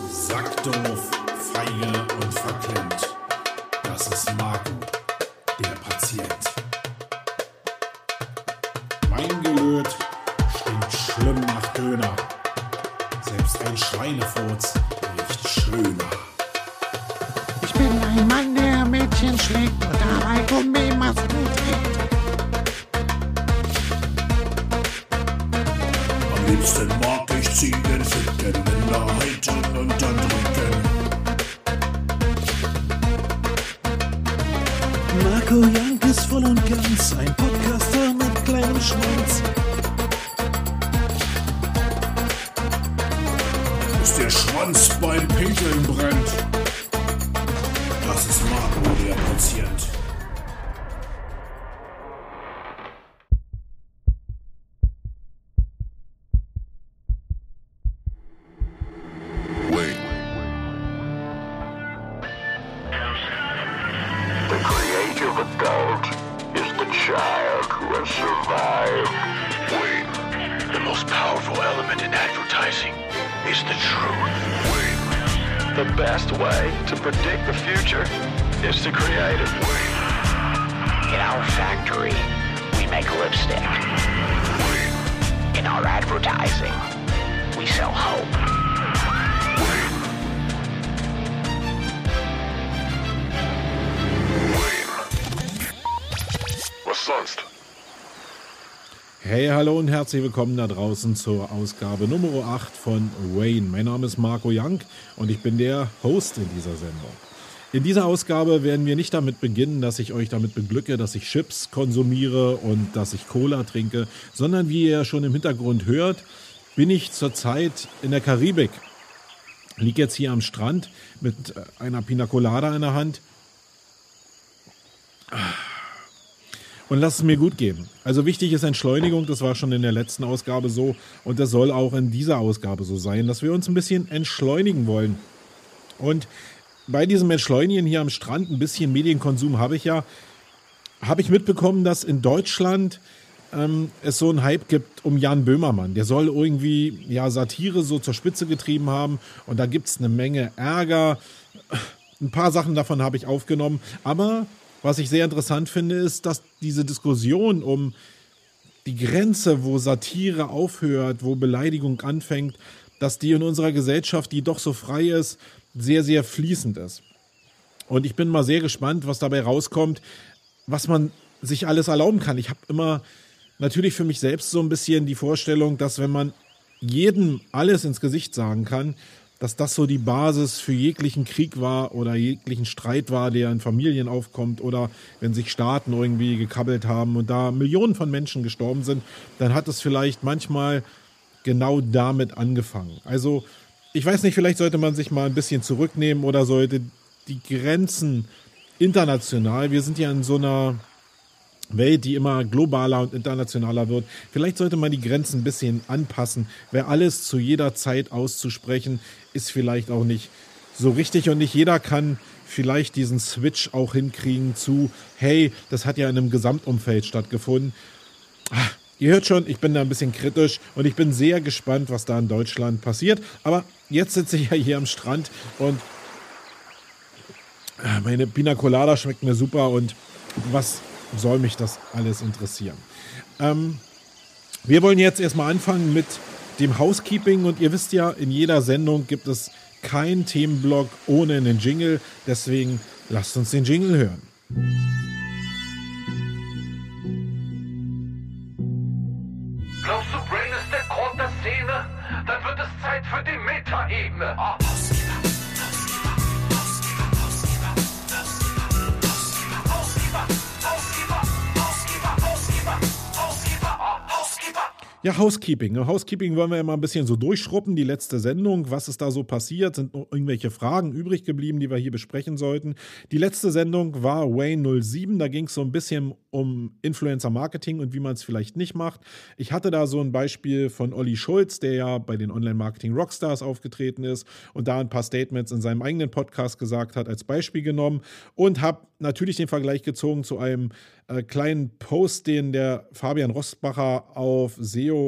Sackdoof, feige und verklemmt. Das ist Marco, der Patient. Mein Gelöt stinkt schlimm nach Döner. Selbst ein Schweinefurz riecht schöner. Ich bin ein Mann, der Mädchen schlägt und dabei Gummimasken trägt. Am liebsten mag ich Ziegen ficken, Minderheiten unterdrücken. Marco Jank ist voll und ganz ein Podcaster mit kleinem Schwanz. Bis der Schwanz beim Pinkeln brennt. Das ist Marco, der Patient. The creative adult is the child who has survived. Wait, the most powerful element in advertising is the truth. Wait, the best way to predict the future is to create it. Wait, in our factory, we make lipstick. Wait, in our advertising, we sell hope. Wait. Was sonst? Hey, hallo und herzlich willkommen da draußen zur Ausgabe Nummer 8 von Wayne. Mein Name ist Marco Jank und ich bin der Host in dieser Sendung. In dieser Ausgabe werden wir nicht damit beginnen, dass ich euch damit beglücke, dass ich Chips konsumiere und dass ich Cola trinke, sondern wie ihr schon im Hintergrund hört, bin ich zurzeit in der Karibik. Ich liege jetzt hier am Strand mit einer Pina Colada in der Hand. Und lass es mir gut gehen. Also wichtig ist Entschleunigung, das war schon in der letzten Ausgabe so und das soll auch in dieser Ausgabe so sein, dass wir uns ein bisschen entschleunigen wollen. Und bei diesem Entschleunigen hier am Strand, ein bisschen Medienkonsum habe ich mitbekommen, dass in Deutschland es so einen Hype gibt um Jan Böhmermann. Der soll irgendwie Satire so zur Spitze getrieben haben und da gibt es eine Menge Ärger. Ein paar Sachen davon habe ich aufgenommen, aber was ich sehr interessant finde, ist, dass diese Diskussion um die Grenze, wo Satire aufhört, wo Beleidigung anfängt, dass die in unserer Gesellschaft, die doch so frei ist, sehr, sehr fließend ist. Und ich bin mal sehr gespannt, was dabei rauskommt, was man sich alles erlauben kann. Ich habe immer natürlich für mich selbst so ein bisschen die Vorstellung, dass wenn man jedem alles ins Gesicht sagen kann, dass das so die Basis für jeglichen Krieg war oder jeglichen Streit war, der in Familien aufkommt oder wenn sich Staaten irgendwie gekabbelt haben und da Millionen von Menschen gestorben sind, dann hat es vielleicht manchmal genau damit angefangen. Also ich weiß nicht, vielleicht sollte man sich mal ein bisschen zurücknehmen oder sollte die Grenzen international, wir sind ja in so einer Welt, die immer globaler und internationaler wird. Vielleicht sollte man die Grenzen ein bisschen anpassen. Wer alles zu jeder Zeit auszusprechen, ist vielleicht auch nicht so richtig und nicht jeder kann vielleicht diesen Switch auch hinkriegen zu, hey, das hat ja in einem Gesamtumfeld stattgefunden. Ihr hört schon, ich bin da ein bisschen kritisch und ich bin sehr gespannt, was da in Deutschland passiert. Aber jetzt sitze ich ja hier am Strand und meine Pina Colada schmeckt mir super und was soll mich das alles interessieren. Wir wollen jetzt erstmal anfangen mit dem Housekeeping und ihr wisst ja, in jeder Sendung gibt es keinen Themenblock ohne einen Jingle, deswegen lasst uns den Jingle hören. Glaubst du, Brain ist der Grund der Szene? Dann wird es Zeit für die Metaebene. Ja, Housekeeping. Housekeeping wollen wir ja mal ein bisschen so durchschruppen. Die letzte Sendung, was ist da so passiert? Sind noch irgendwelche Fragen übrig geblieben, die wir hier besprechen sollten? Die letzte Sendung war Wayne 07. Da ging es so ein bisschen um Influencer-Marketing und wie man es vielleicht nicht macht. Ich hatte da so ein Beispiel von Olli Schulz, der ja bei den Online-Marketing-Rockstars aufgetreten ist und da ein paar Statements in seinem eigenen Podcast gesagt hat, als Beispiel genommen und habe natürlich den Vergleich gezogen zu einem kleinen Post, den der Fabian Rostbacher auf SEO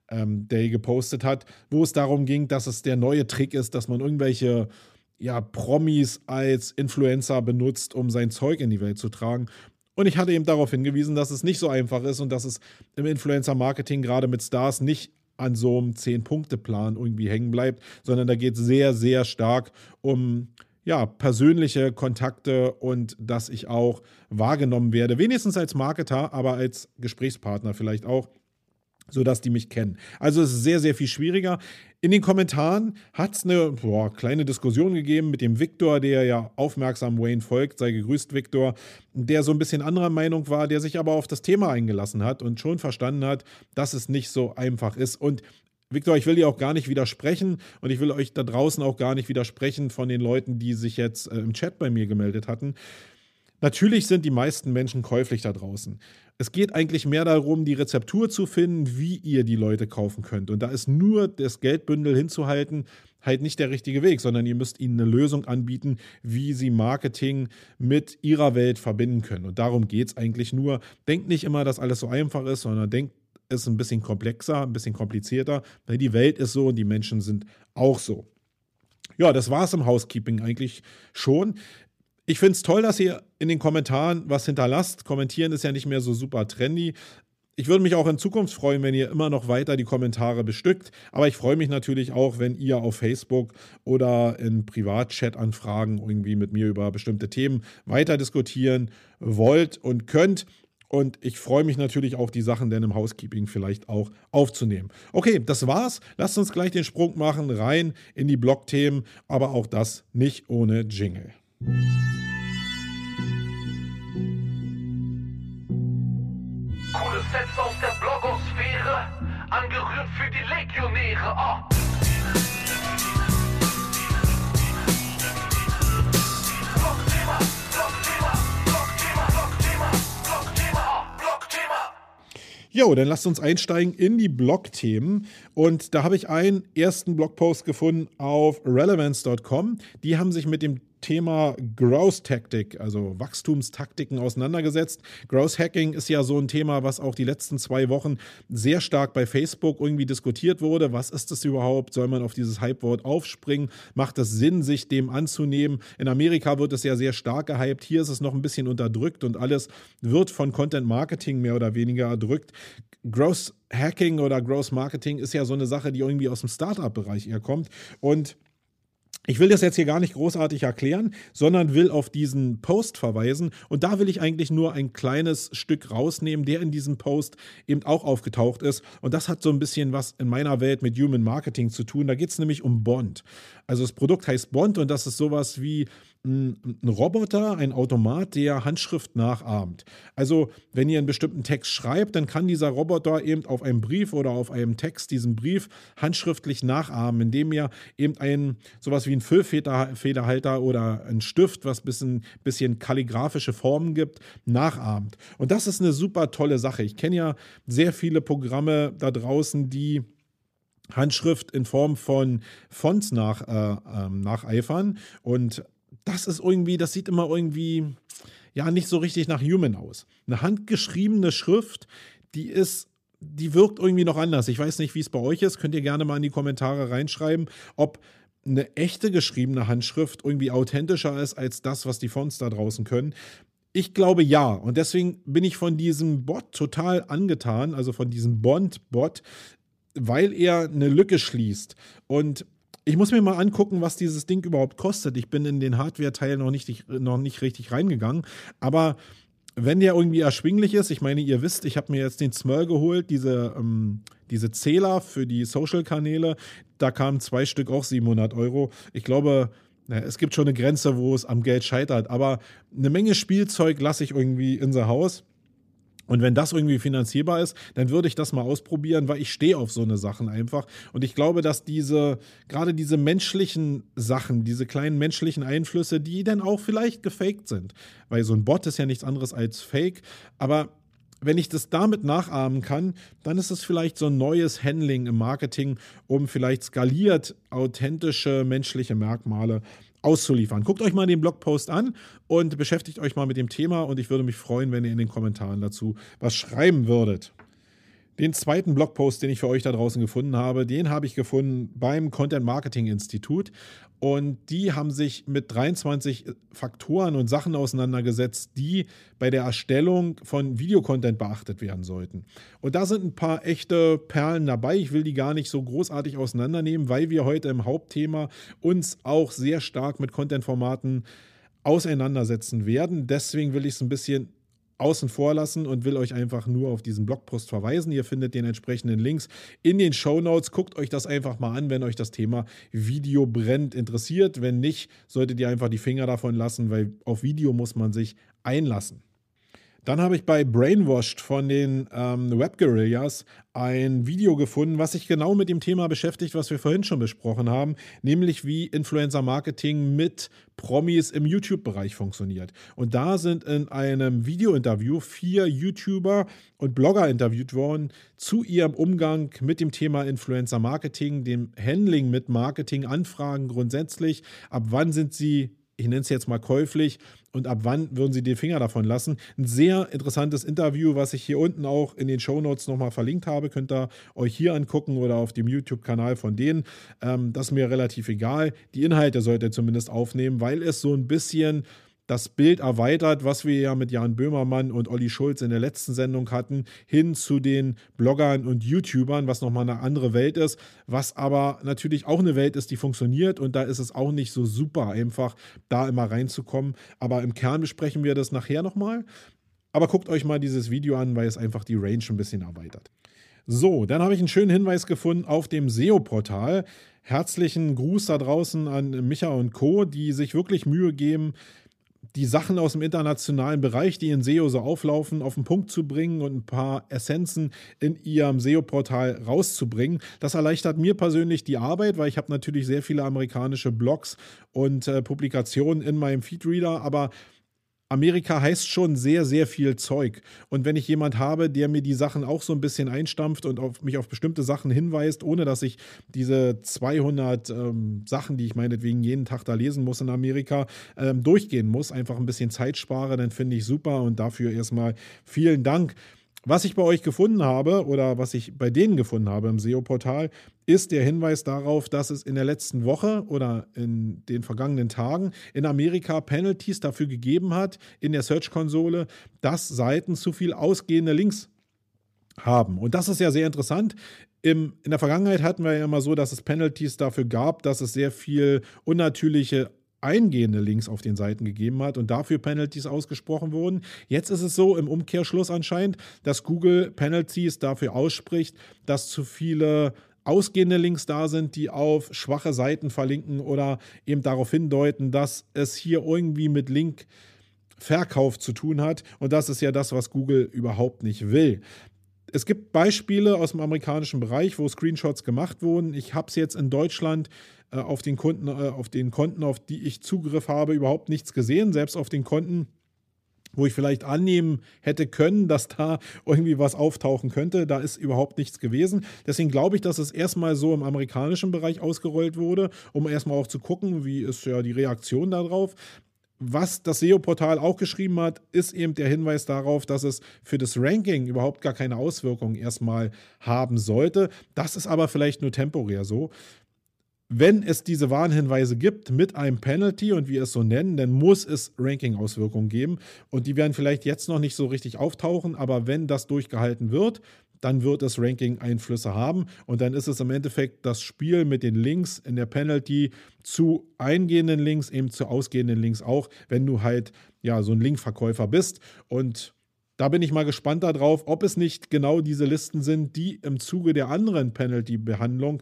Day gepostet hat, wo es darum ging, dass es der neue Trick ist, dass man irgendwelche Promis als Influencer benutzt, um sein Zeug in die Welt zu tragen. Und ich hatte eben darauf hingewiesen, dass es nicht so einfach ist und dass es im Influencer-Marketing gerade mit Stars nicht an so einem 10-Punkte-Plan irgendwie hängen bleibt, sondern da geht es sehr, sehr stark um persönliche Kontakte und dass ich auch wahrgenommen werde, wenigstens als Marketer, aber als Gesprächspartner vielleicht auch, sodass die mich kennen. Also es ist sehr, sehr viel schwieriger. In den Kommentaren hat es eine kleine Diskussion gegeben mit dem Victor, der ja aufmerksam Wayne folgt, sei gegrüßt Victor, der so ein bisschen anderer Meinung war, der sich aber auf das Thema eingelassen hat und schon verstanden hat, dass es nicht so einfach ist. Und Victor, ich will dir auch gar nicht widersprechen und ich will euch da draußen auch gar nicht widersprechen von den Leuten, die sich jetzt im Chat bei mir gemeldet hatten. Natürlich sind die meisten Menschen käuflich da draußen. Es geht eigentlich mehr darum, die Rezeptur zu finden, wie ihr die Leute kaufen könnt. Und da ist nur das Geldbündel hinzuhalten halt nicht der richtige Weg, sondern ihr müsst ihnen eine Lösung anbieten, wie sie Marketing mit ihrer Welt verbinden können. Und darum geht es eigentlich nur. Denkt nicht immer, dass alles so einfach ist, sondern denkt, es ist ein bisschen komplexer, ein bisschen komplizierter, weil die Welt ist so und die Menschen sind auch so. Ja, das war es im Housekeeping eigentlich schon. Ich finde es toll, dass ihr in den Kommentaren was hinterlasst. Kommentieren ist ja nicht mehr so super trendy. Ich würde mich auch in Zukunft freuen, wenn ihr immer noch weiter die Kommentare bestückt. Aber ich freue mich natürlich auch, wenn ihr auf Facebook oder in Privatchat-Anfragen irgendwie mit mir über bestimmte Themen weiter diskutieren wollt und könnt. Und ich freue mich natürlich auch, die Sachen dann im Housekeeping vielleicht auch aufzunehmen. Okay, das war's. Lasst uns gleich den Sprung machen rein in die Blog-Themen. Aber auch das nicht ohne Jingle. Coole Sets aus der Blogosphäre, angerührt für die Legionäre. Blogthema, Blogthema, Blogthema, Blogthema, Blogthema, Blogthema. Jo, dann lasst uns einsteigen in die Blogthemen. Und da habe ich einen ersten Blogpost gefunden auf relevance.com. Die haben sich mit dem Thema Growth Tactic, also Wachstumstaktiken auseinandergesetzt. Growth Hacking ist ja so ein Thema, was auch die letzten 2 Wochen sehr stark bei Facebook irgendwie diskutiert wurde. Was ist das überhaupt? Soll man auf dieses Hype-Wort aufspringen? Macht es Sinn, sich dem anzunehmen? In Amerika wird es ja sehr stark gehypt. Hier ist es noch ein bisschen unterdrückt und alles wird von Content Marketing mehr oder weniger erdrückt. Growth Hacking oder Growth Marketing ist ja so eine Sache, die irgendwie aus dem Startup-Bereich eher kommt. Und ich will das jetzt hier gar nicht großartig erklären, sondern will auf diesen Post verweisen. Und da will ich eigentlich nur ein kleines Stück rausnehmen, der in diesem Post eben auch aufgetaucht ist. Und das hat so ein bisschen was in meiner Welt mit Human Marketing zu tun. Da geht es nämlich um Bond. Also das Produkt heißt Bond und das ist sowas wie ein Roboter, ein Automat, der Handschrift nachahmt. Also wenn ihr einen bestimmten Text schreibt, dann kann dieser Roboter eben auf einem Brief oder auf einem Text diesen Brief handschriftlich nachahmen, indem er eben sowas wie ein Füllfederhalter oder ein Stift, was bisschen kalligraphische Formen gibt, nachahmt. Und das ist eine super tolle Sache. Ich kenne ja sehr viele Programme da draußen, die Handschrift in Form von Fonts nacheifern und das sieht immer irgendwie nicht so richtig nach Human aus. Eine handgeschriebene Schrift, die wirkt irgendwie noch anders. Ich weiß nicht, wie es bei euch ist. Könnt ihr gerne mal in die Kommentare reinschreiben, ob eine echte geschriebene Handschrift irgendwie authentischer ist als das, was die Fonts da draußen können. Ich glaube ja. Und deswegen bin ich von diesem Bot total angetan, also von diesem Bond-Bot, weil er eine Lücke schließt. Und ich muss mir mal angucken, was dieses Ding überhaupt kostet. Ich bin in den Hardware-Teil noch nicht richtig reingegangen. Aber wenn der irgendwie erschwinglich ist, ich meine, ihr wisst, ich habe mir jetzt den Smurl geholt, diese Zähler für die Social-Kanäle. Da kamen 2 Stück auch 700 €. Ich glaube, es gibt schon eine Grenze, wo es am Geld scheitert. Aber eine Menge Spielzeug lasse ich irgendwie in the house. Und wenn das irgendwie finanzierbar ist, dann würde ich das mal ausprobieren, weil ich stehe auf so eine Sachen einfach. Und ich glaube, dass gerade diese menschlichen Sachen, diese kleinen menschlichen Einflüsse, die dann auch vielleicht gefaked sind. Weil so ein Bot ist ja nichts anderes als Fake. Aber wenn ich das damit nachahmen kann, dann ist es vielleicht so ein neues Handling im Marketing, um vielleicht skaliert authentische menschliche Merkmale auszuliefern. Guckt euch mal den Blogpost an und beschäftigt euch mal mit dem Thema und ich würde mich freuen, wenn ihr in den Kommentaren dazu was schreiben würdet. Den zweiten Blogpost, den ich für euch da draußen gefunden habe, den habe ich gefunden beim Content Marketing Institut. Und die haben sich mit 23 Faktoren und Sachen auseinandergesetzt, die bei der Erstellung von Videocontent beachtet werden sollten. Und da sind ein paar echte Perlen dabei. Ich will die gar nicht so großartig auseinandernehmen, weil wir heute im Hauptthema uns auch sehr stark mit Content-Formaten auseinandersetzen werden. Deswegen will ich es ein bisschen außen vor lassen und will euch einfach nur auf diesen Blogpost verweisen. Ihr findet den entsprechenden Links in den Shownotes. Guckt euch das einfach mal an, wenn euch das Thema Video brennend interessiert. Wenn nicht, solltet ihr einfach die Finger davon lassen, weil auf Video muss man sich einlassen. Dann habe ich bei Brainwashed von den Web Guerillas ein Video gefunden, was sich genau mit dem Thema beschäftigt, was wir vorhin schon besprochen haben, nämlich wie Influencer-Marketing mit Promis im YouTube-Bereich funktioniert. Und da sind in einem Video-Interview 4 YouTuber und Blogger interviewt worden zu ihrem Umgang mit dem Thema Influencer-Marketing, dem Handling mit Marketing-Anfragen grundsätzlich. Ab wann sind sie, ich nenne es jetzt mal käuflich, und ab wann würden Sie den Finger davon lassen? Ein sehr interessantes Interview, was ich hier unten auch in den Shownotes nochmal verlinkt habe. Könnt ihr euch hier angucken oder auf dem YouTube-Kanal von denen. Das ist mir relativ egal. Die Inhalte sollt ihr zumindest aufnehmen, weil es so ein bisschen das Bild erweitert, was wir ja mit Jan Böhmermann und Olli Schulz in der letzten Sendung hatten, hin zu den Bloggern und YouTubern, was nochmal eine andere Welt ist, was aber natürlich auch eine Welt ist, die funktioniert, und da ist es auch nicht so super einfach, da immer reinzukommen. Aber im Kern besprechen wir das nachher nochmal. Aber guckt euch mal dieses Video an, weil es einfach die Range ein bisschen erweitert. So, dann habe ich einen schönen Hinweis gefunden auf dem SEO-Portal. Herzlichen Gruß da draußen an Micha und Co., die sich wirklich Mühe geben, die Sachen aus dem internationalen Bereich, die in SEO so auflaufen, auf den Punkt zu bringen und ein paar Essenzen in ihrem SEO-Portal rauszubringen. Das erleichtert mir persönlich die Arbeit, weil ich habe natürlich sehr viele amerikanische Blogs und Publikationen in meinem Feedreader, aber Amerika heißt schon sehr, sehr viel Zeug. Und wenn ich jemand habe, der mir die Sachen auch so ein bisschen einstampft und mich auf bestimmte Sachen hinweist, ohne dass ich diese 200 Sachen, die ich meinetwegen jeden Tag da lesen muss in Amerika, durchgehen muss, einfach ein bisschen Zeit spare, dann finde ich super, und dafür erstmal vielen Dank. Was ich bei euch gefunden habe oder was ich bei denen gefunden habe im SEO-Portal, ist der Hinweis darauf, dass es in der letzten Woche oder in den vergangenen Tagen in Amerika Penalties dafür gegeben hat, in der Search-Konsole, dass Seiten zu viel ausgehende Links haben. Und das ist ja sehr interessant. In der Vergangenheit hatten wir ja immer so, dass es Penalties dafür gab, dass es sehr viel unnatürliche eingehende Links auf den Seiten gegeben hat und dafür Penalties ausgesprochen wurden. Jetzt ist es so im Umkehrschluss anscheinend, dass Google Penalties dafür ausspricht, dass zu viele ausgehende Links da sind, die auf schwache Seiten verlinken oder eben darauf hindeuten, dass es hier irgendwie mit Linkverkauf zu tun hat, und das ist ja das, was Google überhaupt nicht will. Es gibt Beispiele aus dem amerikanischen Bereich, wo Screenshots gemacht wurden. Ich habe es jetzt in Deutschland auf den Konten, auf die ich Zugriff habe, überhaupt nichts gesehen. Selbst auf den Konten, wo ich vielleicht annehmen hätte können, dass da irgendwie was auftauchen könnte, da ist überhaupt nichts gewesen. Deswegen glaube ich, dass es erstmal so im amerikanischen Bereich ausgerollt wurde, um erstmal auch zu gucken, wie ist ja die Reaktion darauf. Was das SEO-Portal auch geschrieben hat, ist eben der Hinweis darauf, dass es für das Ranking überhaupt gar keine Auswirkungen erstmal haben sollte. Das ist aber vielleicht nur temporär so. Wenn es diese Warnhinweise gibt mit einem Penalty und wir es so nennen, dann muss es Ranking-Auswirkungen geben. Und die werden vielleicht jetzt noch nicht so richtig auftauchen, aber wenn das durchgehalten wird, dann wird es Ranking-Einflüsse haben. Und dann ist es im Endeffekt das Spiel mit den Links in der Penalty zu eingehenden Links, eben zu ausgehenden Links auch, wenn du halt ja so ein Linkverkäufer bist. Und da bin ich mal gespannt darauf, ob es nicht genau diese Listen sind, die im Zuge der anderen Penalty-Behandlung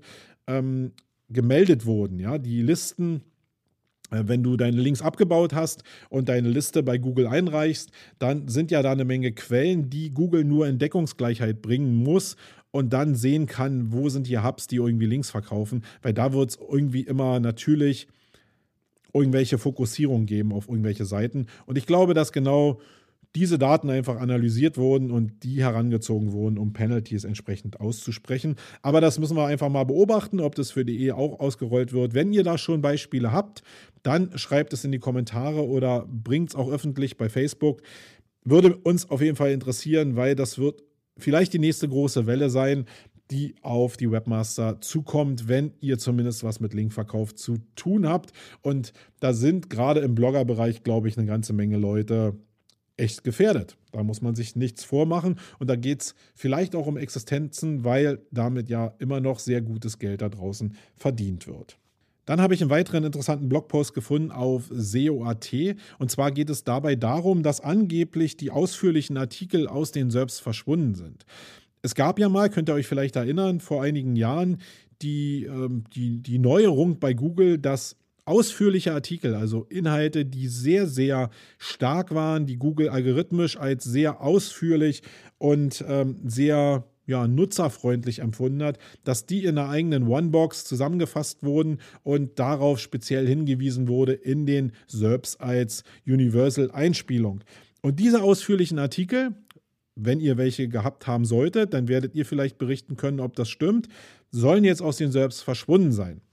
gemeldet wurden. Ja, die Listen, wenn du deine Links abgebaut hast und deine Liste bei Google einreichst, dann sind ja da eine Menge Quellen, die Google nur in Deckungsgleichheit bringen muss und dann sehen kann, wo sind hier Hubs, die irgendwie Links verkaufen, weil da wird es irgendwie immer natürlich irgendwelche Fokussierungen geben auf irgendwelche Seiten. Und ich glaube, dass genau diese Daten einfach analysiert wurden und die herangezogen wurden, um Penalties entsprechend auszusprechen. Aber das müssen wir einfach mal beobachten, ob das für die auch ausgerollt wird. Wenn ihr da schon Beispiele habt, dann schreibt es in die Kommentare oder bringt es auch öffentlich bei Facebook. Würde uns auf jeden Fall interessieren, weil das wird vielleicht die nächste große Welle sein, die auf die Webmaster zukommt, wenn ihr zumindest was mit Linkverkauf zu tun habt. Und da sind gerade im Bloggerbereich, glaube ich, eine ganze Menge Leute echt gefährdet. Da muss man sich nichts vormachen. Und da geht es vielleicht auch um Existenzen, weil damit ja immer noch sehr gutes Geld da draußen verdient wird. Dann habe ich einen weiteren interessanten Blogpost gefunden auf SEO.at. Und zwar geht es dabei darum, dass angeblich die ausführlichen Artikel aus den SERPs verschwunden sind. Es gab ja mal, könnt ihr euch vielleicht erinnern, vor einigen Jahren die Neuerung bei Google, dass ausführliche Artikel, also Inhalte, die sehr, sehr stark waren, die Google algorithmisch als sehr ausführlich und sehr nutzerfreundlich empfunden hat, dass die in einer eigenen One-Box zusammengefasst wurden und darauf speziell hingewiesen wurde in den SERPs als Universal-Einspielung. Und diese ausführlichen Artikel, wenn ihr welche gehabt haben solltet, dann werdet ihr vielleicht berichten können, ob das stimmt, sollen jetzt aus den SERPs verschwunden sein.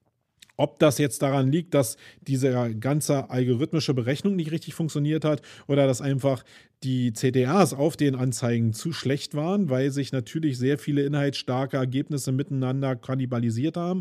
Ob das jetzt daran liegt, dass diese ganze algorithmische Berechnung nicht richtig funktioniert hat oder dass einfach die CTRs auf den Anzeigen zu schlecht waren, weil sich natürlich sehr viele inhaltsstarke Ergebnisse miteinander kannibalisiert haben.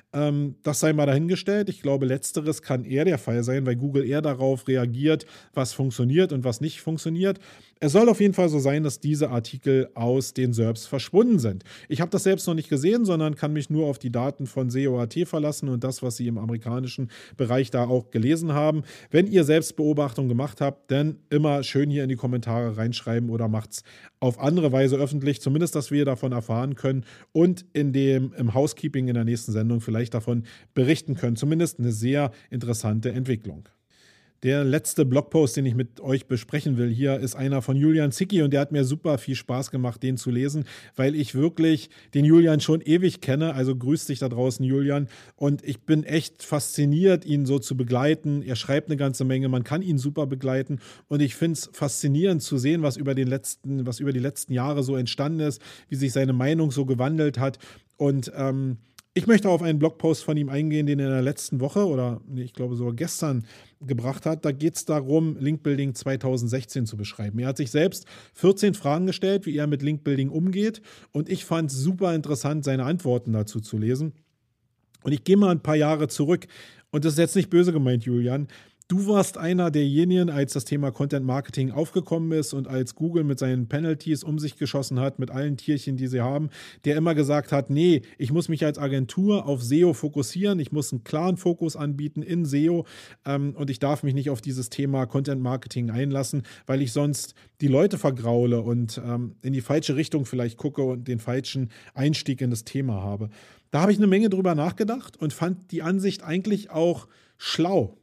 Das sei mal dahingestellt. Ich glaube, letzteres kann eher der Fall sein, weil Google eher darauf reagiert, was funktioniert und was nicht funktioniert. Es soll auf jeden Fall so sein, dass diese Artikel aus den SERPs verschwunden sind. Ich habe das selbst noch nicht gesehen, sondern kann mich nur auf die Daten von SEO.at verlassen und das, was sie im amerikanischen Bereich da auch gelesen haben. Wenn ihr selbst Beobachtungen gemacht habt, dann immer schön hier in die Kommentare reinschreiben oder macht es auf andere Weise öffentlich, zumindest, dass wir davon erfahren können und im Housekeeping in der nächsten Sendung vielleicht davon berichten können. Zumindest eine sehr interessante Entwicklung. Der letzte Blogpost, den ich mit euch besprechen will hier, ist einer von Julian Zicki und der hat mir super viel Spaß gemacht, den zu lesen, weil ich wirklich den Julian schon ewig kenne. Also grüß dich da draußen, Julian. Und ich bin echt fasziniert, ihn so zu begleiten. Er schreibt eine ganze Menge, man kann ihn super begleiten und ich finde es faszinierend zu sehen, was über die letzten Jahre so entstanden ist, wie sich seine Meinung so gewandelt hat. Und ich möchte auf einen Blogpost von ihm eingehen, den er in der letzten Woche oder ich glaube sogar gestern gebracht hat. Da geht es darum, Linkbuilding 2016 zu beschreiben. Er hat sich selbst 14 Fragen gestellt, wie er mit Linkbuilding umgeht. Und ich fand es super interessant, seine Antworten dazu zu lesen. Und ich gehe mal ein paar Jahre zurück. Und das ist jetzt nicht böse gemeint, Julian. Du warst einer derjenigen, als das Thema Content Marketing aufgekommen ist und als Google mit seinen Penalties um sich geschossen hat, mit allen Tierchen, die sie haben, der immer gesagt hat, nee, ich muss mich als Agentur auf SEO fokussieren, ich muss einen klaren Fokus anbieten in SEO und ich darf mich nicht auf dieses Thema Content Marketing einlassen, weil ich sonst die Leute vergraule und in die falsche Richtung vielleicht gucke und den falschen Einstieg in das Thema habe. Da habe ich eine Menge drüber nachgedacht und fand die Ansicht eigentlich auch schlau.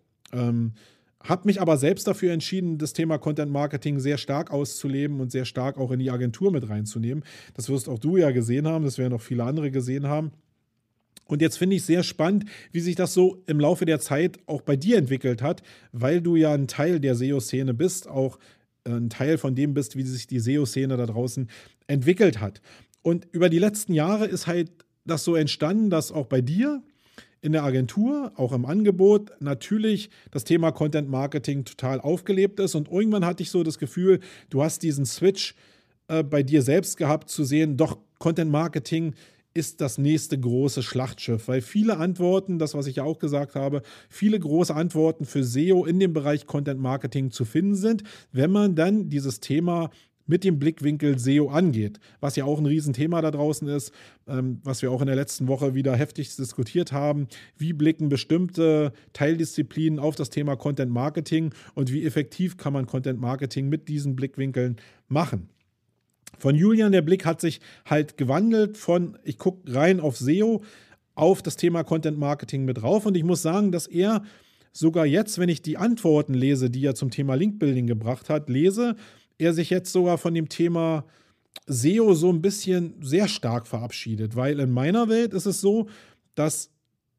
Habe mich aber selbst dafür entschieden, das Thema Content Marketing sehr stark auszuleben und sehr stark auch in die Agentur mit reinzunehmen. Das wirst auch du ja gesehen haben, das werden auch viele andere gesehen haben. Und jetzt finde ich sehr spannend, wie sich das so im Laufe der Zeit auch bei dir entwickelt hat, weil du ja ein Teil der SEO-Szene bist, auch ein Teil von dem bist, wie sich die SEO-Szene da draußen entwickelt hat. Und über die letzten Jahre ist halt das so entstanden, dass auch bei dir in der Agentur, auch im Angebot, natürlich das Thema Content Marketing total aufgelebt ist. Und irgendwann hatte ich so das Gefühl, du hast diesen Switch bei dir selbst gehabt, zu sehen, doch Content Marketing ist das nächste große Schlachtschiff. Weil viele Antworten, das, was ich ja auch gesagt habe, viele große Antworten für SEO in dem Bereich Content Marketing zu finden sind, wenn man dann dieses Thema mit dem Blickwinkel SEO angeht, was ja auch ein Riesenthema da draußen ist, was wir auch in der letzten Woche wieder heftig diskutiert haben. Wie blicken bestimmte Teildisziplinen auf das Thema Content Marketing und wie effektiv kann man Content Marketing mit diesen Blickwinkeln machen? Von Julian, der Blick hat sich halt gewandelt von, ich gucke rein auf SEO, auf das Thema Content Marketing mit drauf und ich muss sagen, dass er sogar jetzt, wenn ich die Antworten lese, die er zum Thema Linkbuilding gebracht hat, er sich jetzt sogar von dem Thema SEO so ein bisschen sehr stark verabschiedet, weil in meiner Welt ist es so, dass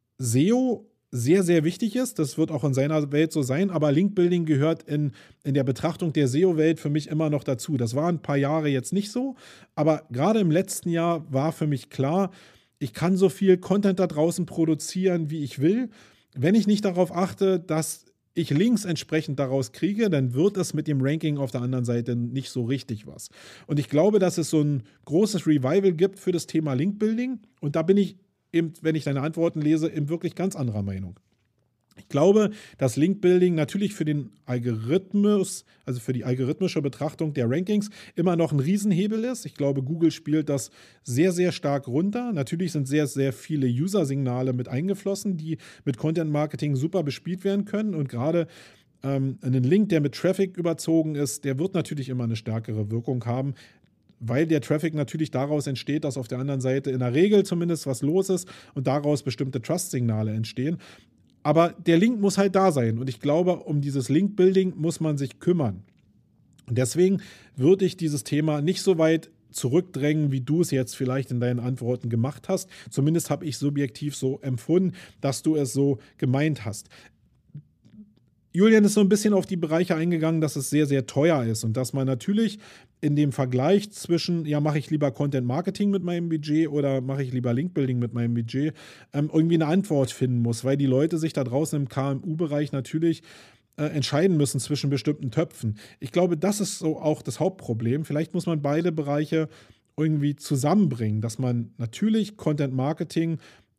SEO sehr, sehr wichtig ist. Das wird auch in seiner Welt so sein, aber Linkbuilding gehört in der Betrachtung der SEO-Welt für mich immer noch dazu. Das war ein paar Jahre jetzt nicht so, aber gerade im letzten Jahr war für mich klar, ich kann so viel Content da draußen produzieren, wie ich will, wenn ich nicht darauf achte, dass ich Links entsprechend daraus kriege, dann wird es mit dem Ranking auf der anderen Seite nicht so richtig was. Und ich glaube, dass es so ein großes Revival gibt für das Thema Link-Building. Und da bin ich eben, wenn ich deine Antworten lese, eben wirklich ganz anderer Meinung. Ich glaube, dass Link-Building natürlich für den Algorithmus, also für die algorithmische Betrachtung der Rankings, immer noch ein Riesenhebel ist. Ich glaube, Google spielt das sehr, sehr stark runter. Natürlich sind sehr, sehr viele User-Signale mit eingeflossen, die mit Content-Marketing super bespielt werden können. Und gerade einen Link, der mit Traffic überzogen ist, der wird natürlich immer eine stärkere Wirkung haben, weil der Traffic natürlich daraus entsteht, dass auf der anderen Seite in der Regel zumindest was los ist und daraus bestimmte Trust-Signale entstehen. Aber der Link muss halt da sein. Und ich glaube, um dieses Link-Building muss man sich kümmern. Und deswegen würde ich dieses Thema nicht so weit zurückdrängen, wie du es jetzt vielleicht in deinen Antworten gemacht hast. Zumindest habe ich subjektiv so empfunden, dass du es so gemeint hast. Julian ist so ein bisschen auf die Bereiche eingegangen, dass es sehr, sehr teuer ist und dass man natürlich in dem Vergleich zwischen, ja, mache ich lieber Content Marketing mit meinem Budget oder mache ich lieber Link Building mit meinem Budget, irgendwie eine Antwort finden muss, weil die Leute sich da draußen im KMU-Bereich natürlich entscheiden müssen zwischen bestimmten Töpfen. Ich glaube, das ist so auch das Hauptproblem. Vielleicht muss man beide Bereiche irgendwie zusammenbringen, dass man natürlich Content Marketing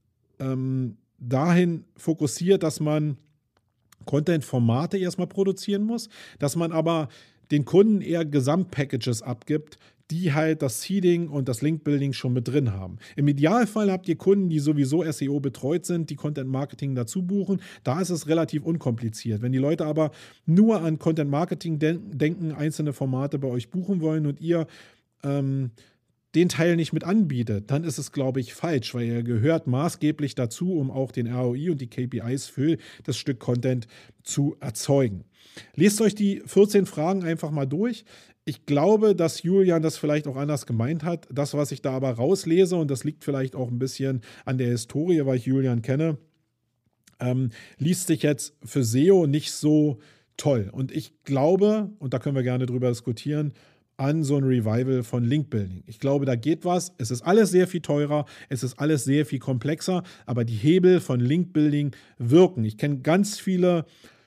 dahin fokussiert, dass man Content-Formate erstmal produzieren muss, dass man aber den Kunden eher Gesamtpackages abgibt, die halt das Seeding und das Link-Building schon mit drin haben. Im Idealfall habt ihr Kunden, die sowieso SEO betreut sind, die Content-Marketing dazu buchen. Da ist es relativ unkompliziert. Wenn die Leute aber nur an Content-Marketing denken, einzelne Formate bei euch buchen wollen und ihr den Teil nicht mit anbietet, dann ist es, glaube ich, falsch, weil er gehört maßgeblich dazu, um auch den ROI und die KPIs für das Stück Content zu erzeugen. Lest euch die 14 Fragen einfach mal durch. Ich glaube, dass Julian das vielleicht auch anders gemeint hat. Das, was ich da aber rauslese, und das liegt vielleicht auch ein bisschen an der Historie, weil ich Julian kenne, liest sich jetzt für SEO nicht so toll. Und ich glaube, und da können wir gerne drüber diskutieren, an so ein Revival von Link-Building. Ich glaube, da geht was. Es ist alles sehr viel teurer, es ist alles sehr viel komplexer, aber die Hebel von Link-Building wirken. Ich kenne ganz viele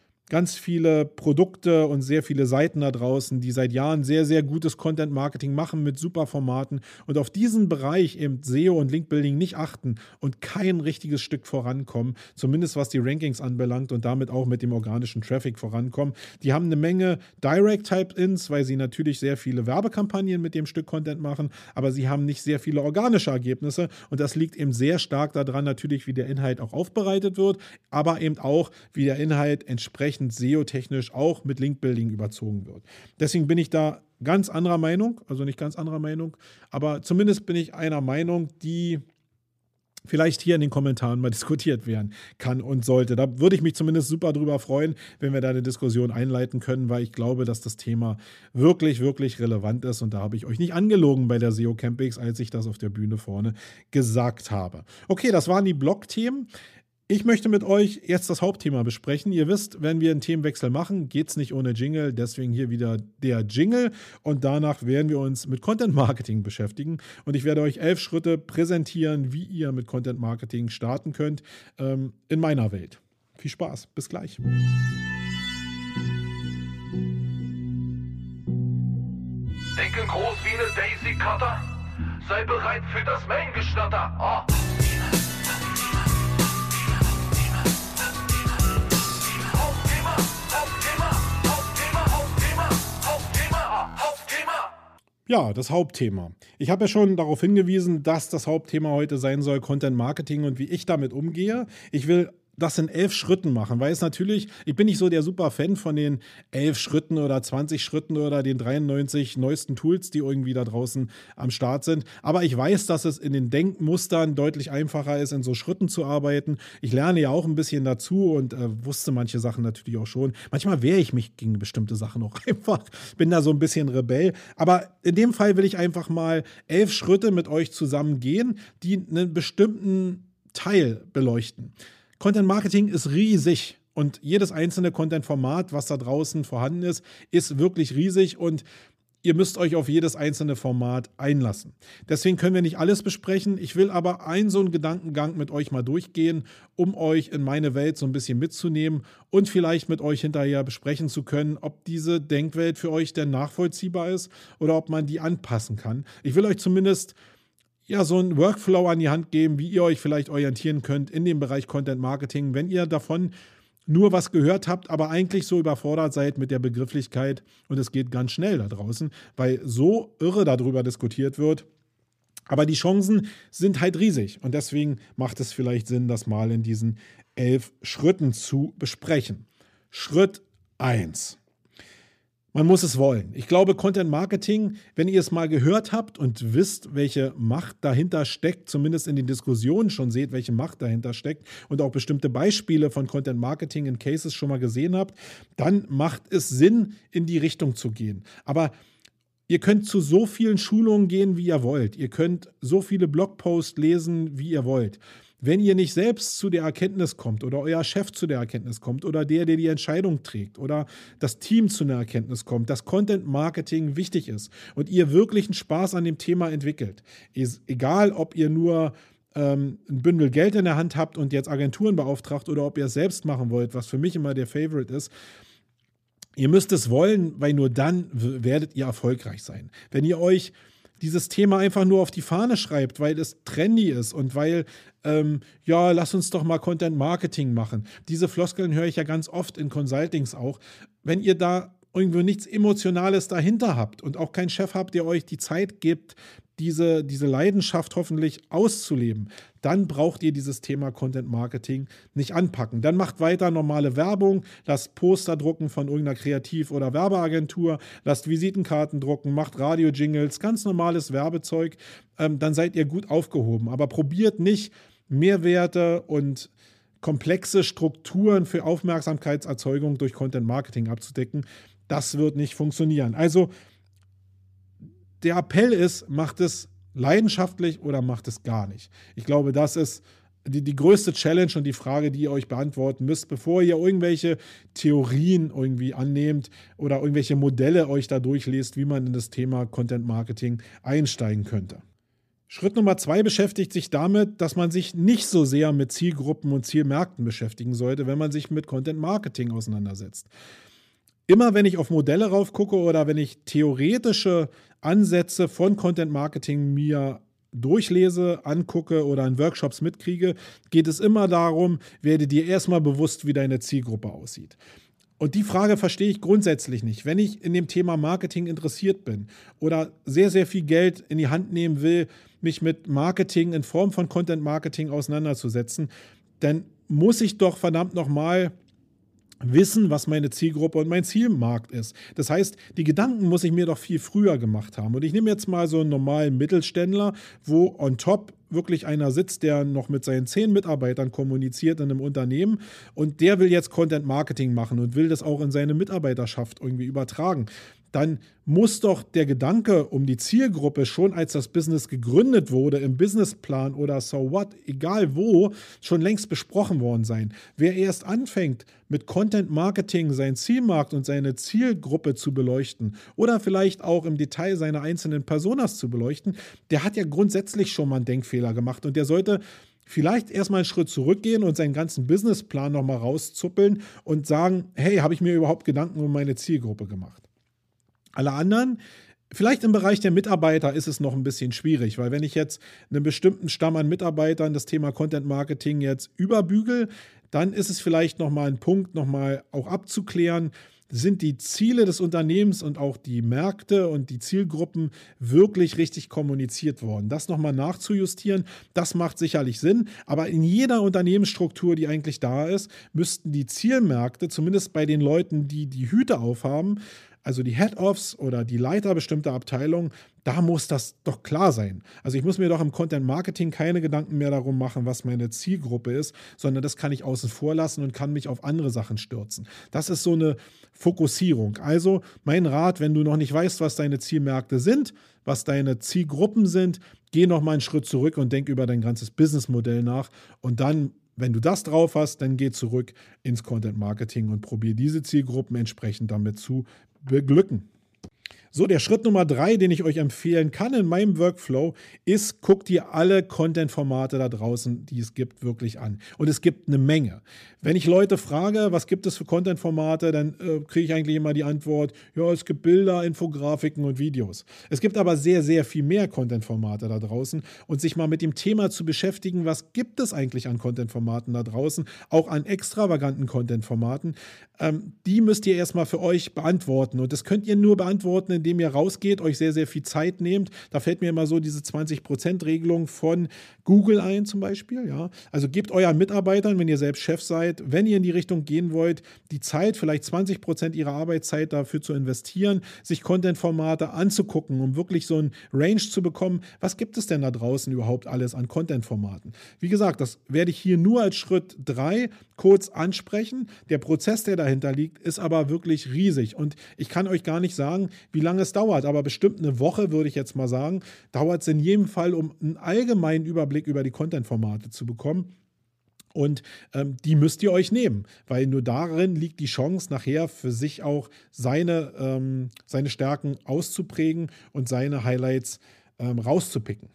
Produkte und sehr viele Seiten da draußen, die seit Jahren sehr, sehr gutes Content-Marketing machen mit super Formaten und auf diesen Bereich eben SEO und Link-Building nicht achten und kein richtiges Stück vorankommen, zumindest was die Rankings anbelangt und damit auch mit dem organischen Traffic vorankommen. Die haben eine Menge Direct-Type-Ins, weil sie natürlich sehr viele Werbekampagnen mit dem Stück Content machen, aber sie haben nicht sehr viele organische Ergebnisse und das liegt eben sehr stark daran natürlich, wie der Inhalt auch aufbereitet wird, aber eben auch, wie der Inhalt entsprechend SEO-technisch auch mit Link-Building überzogen wird. Deswegen bin ich da ganz anderer Meinung, also nicht ganz anderer Meinung, aber zumindest bin ich einer Meinung, die vielleicht hier in den Kommentaren mal diskutiert werden kann und sollte. Da würde ich mich zumindest super drüber freuen, wenn wir da eine Diskussion einleiten können, weil ich glaube, dass das Thema wirklich, wirklich relevant ist und da habe ich euch nicht angelogen bei der SEO Campix, als ich das auf der Bühne vorne gesagt habe. Okay, das waren die Blog-Themen. Ich möchte mit euch jetzt das Hauptthema besprechen. Ihr wisst, wenn wir einen Themenwechsel machen, geht es nicht ohne Jingle. Deswegen hier wieder der Jingle. Und danach werden wir uns mit Content Marketing beschäftigen. Und ich werde euch 11 Schritte präsentieren, wie ihr mit Content Marketing starten könnt in meiner Welt. Viel Spaß. Bis gleich. Denken groß wie eine Daisy Cutter. Sei bereit für das Main-Geschnatter. Oh. Ja, das Hauptthema. Ich habe ja schon darauf hingewiesen, dass das Hauptthema heute sein soll, Content Marketing und wie ich damit umgehe. Ich will das in 11 Schritten machen, weil es natürlich, ich bin nicht so der super Fan von den 11 Schritten oder 20 Schritten oder den 93 neuesten Tools, die irgendwie da draußen am Start sind. Aber ich weiß, dass es in den Denkmustern deutlich einfacher ist, in so Schritten zu arbeiten. Ich lerne ja auch ein bisschen dazu und wusste manche Sachen natürlich auch schon. Manchmal wehre ich mich gegen bestimmte Sachen auch einfach. Bin da so ein bisschen Rebell. Aber in dem Fall will ich einfach mal 11 Schritte mit euch zusammen gehen, die einen bestimmten Teil beleuchten. Content Marketing ist riesig und jedes einzelne Content-Format, was da draußen vorhanden ist, ist wirklich riesig und ihr müsst euch auf jedes einzelne Format einlassen. Deswegen können wir nicht alles besprechen. Ich will aber so einen Gedankengang mit euch mal durchgehen, um euch in meine Welt so ein bisschen mitzunehmen und vielleicht mit euch hinterher besprechen zu können, ob diese Denkwelt für euch denn nachvollziehbar ist oder ob man die anpassen kann. Ich will euch zumindest so einen Workflow an die Hand geben, wie ihr euch vielleicht orientieren könnt in dem Bereich Content Marketing, wenn ihr davon nur was gehört habt, aber eigentlich so überfordert seid mit der Begrifflichkeit und es geht ganz schnell da draußen, weil so irre darüber diskutiert wird. Aber die Chancen sind halt riesig und deswegen macht es vielleicht Sinn, das mal in diesen 11 Schritten zu besprechen. Schritt 1. Man muss es wollen. Ich glaube, Content Marketing, wenn ihr es mal gehört habt und wisst, welche Macht dahinter steckt, zumindest in den Diskussionen schon seht, welche Macht dahinter steckt und auch bestimmte Beispiele von Content Marketing in Cases schon mal gesehen habt, dann macht es Sinn, in die Richtung zu gehen. Aber ihr könnt zu so vielen Schulungen gehen, wie ihr wollt. Ihr könnt so viele Blogposts lesen, wie ihr wollt. Wenn ihr nicht selbst zu der Erkenntnis kommt oder euer Chef zu der Erkenntnis kommt oder der die Entscheidung trägt oder das Team zu einer Erkenntnis kommt, dass Content Marketing wichtig ist und ihr wirklich einen Spaß an dem Thema entwickelt, ist egal, ob ihr nur ein Bündel Geld in der Hand habt und jetzt Agenturen beauftragt oder ob ihr es selbst machen wollt, was für mich immer der Favorite ist, ihr müsst es wollen, weil nur dann werdet ihr erfolgreich sein. Wenn ihr euch dieses Thema einfach nur auf die Fahne schreibt, weil es trendy ist und weil, lass uns doch mal Content Marketing machen. Diese Floskeln höre ich ja ganz oft in Consultings auch. Wenn ihr da irgendwo nichts Emotionales dahinter habt und auch keinen Chef habt, der euch die Zeit gibt, diese Leidenschaft hoffentlich auszuleben, dann braucht ihr dieses Thema Content Marketing nicht anpacken. Dann macht weiter normale Werbung, lasst Poster drucken von irgendeiner Kreativ- oder Werbeagentur, lasst Visitenkarten drucken, macht Radio-Jingles, ganz normales Werbezeug, dann seid ihr gut aufgehoben. Aber probiert nicht, Mehrwerte und komplexe Strukturen für Aufmerksamkeitserzeugung durch Content Marketing abzudecken. Das wird nicht funktionieren. Also der Appell ist, macht es leidenschaftlich oder macht es gar nicht. Ich glaube, das ist die größte Challenge und die Frage, die ihr euch beantworten müsst, bevor ihr irgendwelche Theorien irgendwie annehmt oder irgendwelche Modelle euch da durchlest, wie man in das Thema Content Marketing einsteigen könnte. Schritt Nummer 2 beschäftigt sich damit, dass man sich nicht so sehr mit Zielgruppen und Zielmärkten beschäftigen sollte, wenn man sich mit Content Marketing auseinandersetzt. Immer wenn ich auf Modelle raufgucke oder wenn ich theoretische Ansätze von Content Marketing mir durchlese, angucke oder in Workshops mitkriege, geht es immer darum, werde dir erstmal bewusst, wie deine Zielgruppe aussieht. Und die Frage verstehe ich grundsätzlich nicht. Wenn ich in dem Thema Marketing interessiert bin oder sehr, sehr viel Geld in die Hand nehmen will, mich mit Marketing in Form von Content Marketing auseinanderzusetzen, dann muss ich doch verdammt nochmal wissen, was meine Zielgruppe und mein Zielmarkt ist. Das heißt, die Gedanken muss ich mir doch viel früher gemacht haben. Und ich nehme jetzt mal so einen normalen Mittelständler, wo on top wirklich einer sitzt, der noch mit seinen 10 Mitarbeitern kommuniziert in einem Unternehmen und der will jetzt Content Marketing machen und will das auch in seine Mitarbeiterschaft irgendwie übertragen. Dann muss doch der Gedanke um die Zielgruppe schon, als das Business gegründet wurde, im Businessplan oder so what, egal wo, schon längst besprochen worden sein. Wer erst anfängt, mit Content Marketing seinen Zielmarkt und seine Zielgruppe zu beleuchten oder vielleicht auch im Detail seine einzelnen Personas zu beleuchten, der hat ja grundsätzlich schon mal einen Denkfehler gemacht und der sollte vielleicht erstmal einen Schritt zurückgehen und seinen ganzen Businessplan nochmal rauszuppeln und sagen, hey, habe ich mir überhaupt Gedanken um meine Zielgruppe gemacht? Alle anderen, vielleicht im Bereich der Mitarbeiter ist es noch ein bisschen schwierig, weil wenn ich jetzt einen bestimmten Stamm an Mitarbeitern das Thema Content Marketing jetzt überbügel, dann ist es vielleicht nochmal ein Punkt, nochmal auch abzuklären, sind die Ziele des Unternehmens und auch die Märkte und die Zielgruppen wirklich richtig kommuniziert worden. Das nochmal nachzujustieren, das macht sicherlich Sinn, aber in jeder Unternehmensstruktur, die eigentlich da ist, müssten die Zielmärkte, zumindest bei den Leuten, die die Hüte aufhaben, also die Head-Offs oder die Leiter bestimmter Abteilungen, da muss das doch klar sein. Also ich muss mir doch im Content-Marketing keine Gedanken mehr darum machen, was meine Zielgruppe ist, sondern das kann ich außen vor lassen und kann mich auf andere Sachen stürzen. Das ist so eine Fokussierung. Also mein Rat, wenn du noch nicht weißt, was deine Zielmärkte sind, was deine Zielgruppen sind, geh noch mal einen Schritt zurück und denk über dein ganzes Businessmodell nach und dann, wenn du das drauf hast, dann geh zurück ins Content-Marketing und probier diese Zielgruppen entsprechend damit zu beglücken. So, der Schritt Nummer 3, den ich euch empfehlen kann in meinem Workflow, ist, guckt ihr alle Content-Formate da draußen, die es gibt, wirklich an. Und es gibt eine Menge. Wenn ich Leute frage, was gibt es für Content-Formate, dann kriege ich eigentlich immer die Antwort, ja, es gibt Bilder, Infografiken und Videos. Es gibt aber sehr, sehr viel mehr Content-Formate da draußen. Und sich mal mit dem Thema zu beschäftigen, was gibt es eigentlich an Content-Formaten da draußen, auch an extravaganten Content-Formaten, die müsst ihr erstmal für euch beantworten. Und das könnt ihr nur beantworten, indem ihr rausgeht, euch sehr, sehr viel Zeit nehmt. Da fällt mir immer so diese 20%-Regelung von Google ein zum Beispiel. Ja? Also gebt euren Mitarbeitern, wenn ihr selbst Chef seid, wenn ihr in die Richtung gehen wollt, die Zeit, vielleicht 20% ihrer Arbeitszeit dafür zu investieren, sich Content-Formate anzugucken, um wirklich so ein Range zu bekommen. Was gibt es denn da draußen überhaupt alles an Content-Formaten? Wie gesagt, das werde ich hier nur als Schritt 3 kurz ansprechen. Der Prozess, der dahinter liegt, ist aber wirklich riesig. Und ich kann euch gar nicht sagen, wie lange es dauert, aber bestimmt eine Woche, würde ich jetzt mal sagen, dauert es in jedem Fall, um einen allgemeinen Überblick über die Content-Formate zu bekommen. Und die müsst ihr euch nehmen, weil nur darin liegt die Chance, nachher für sich auch seine Stärken auszuprägen und seine Highlights rauszupicken.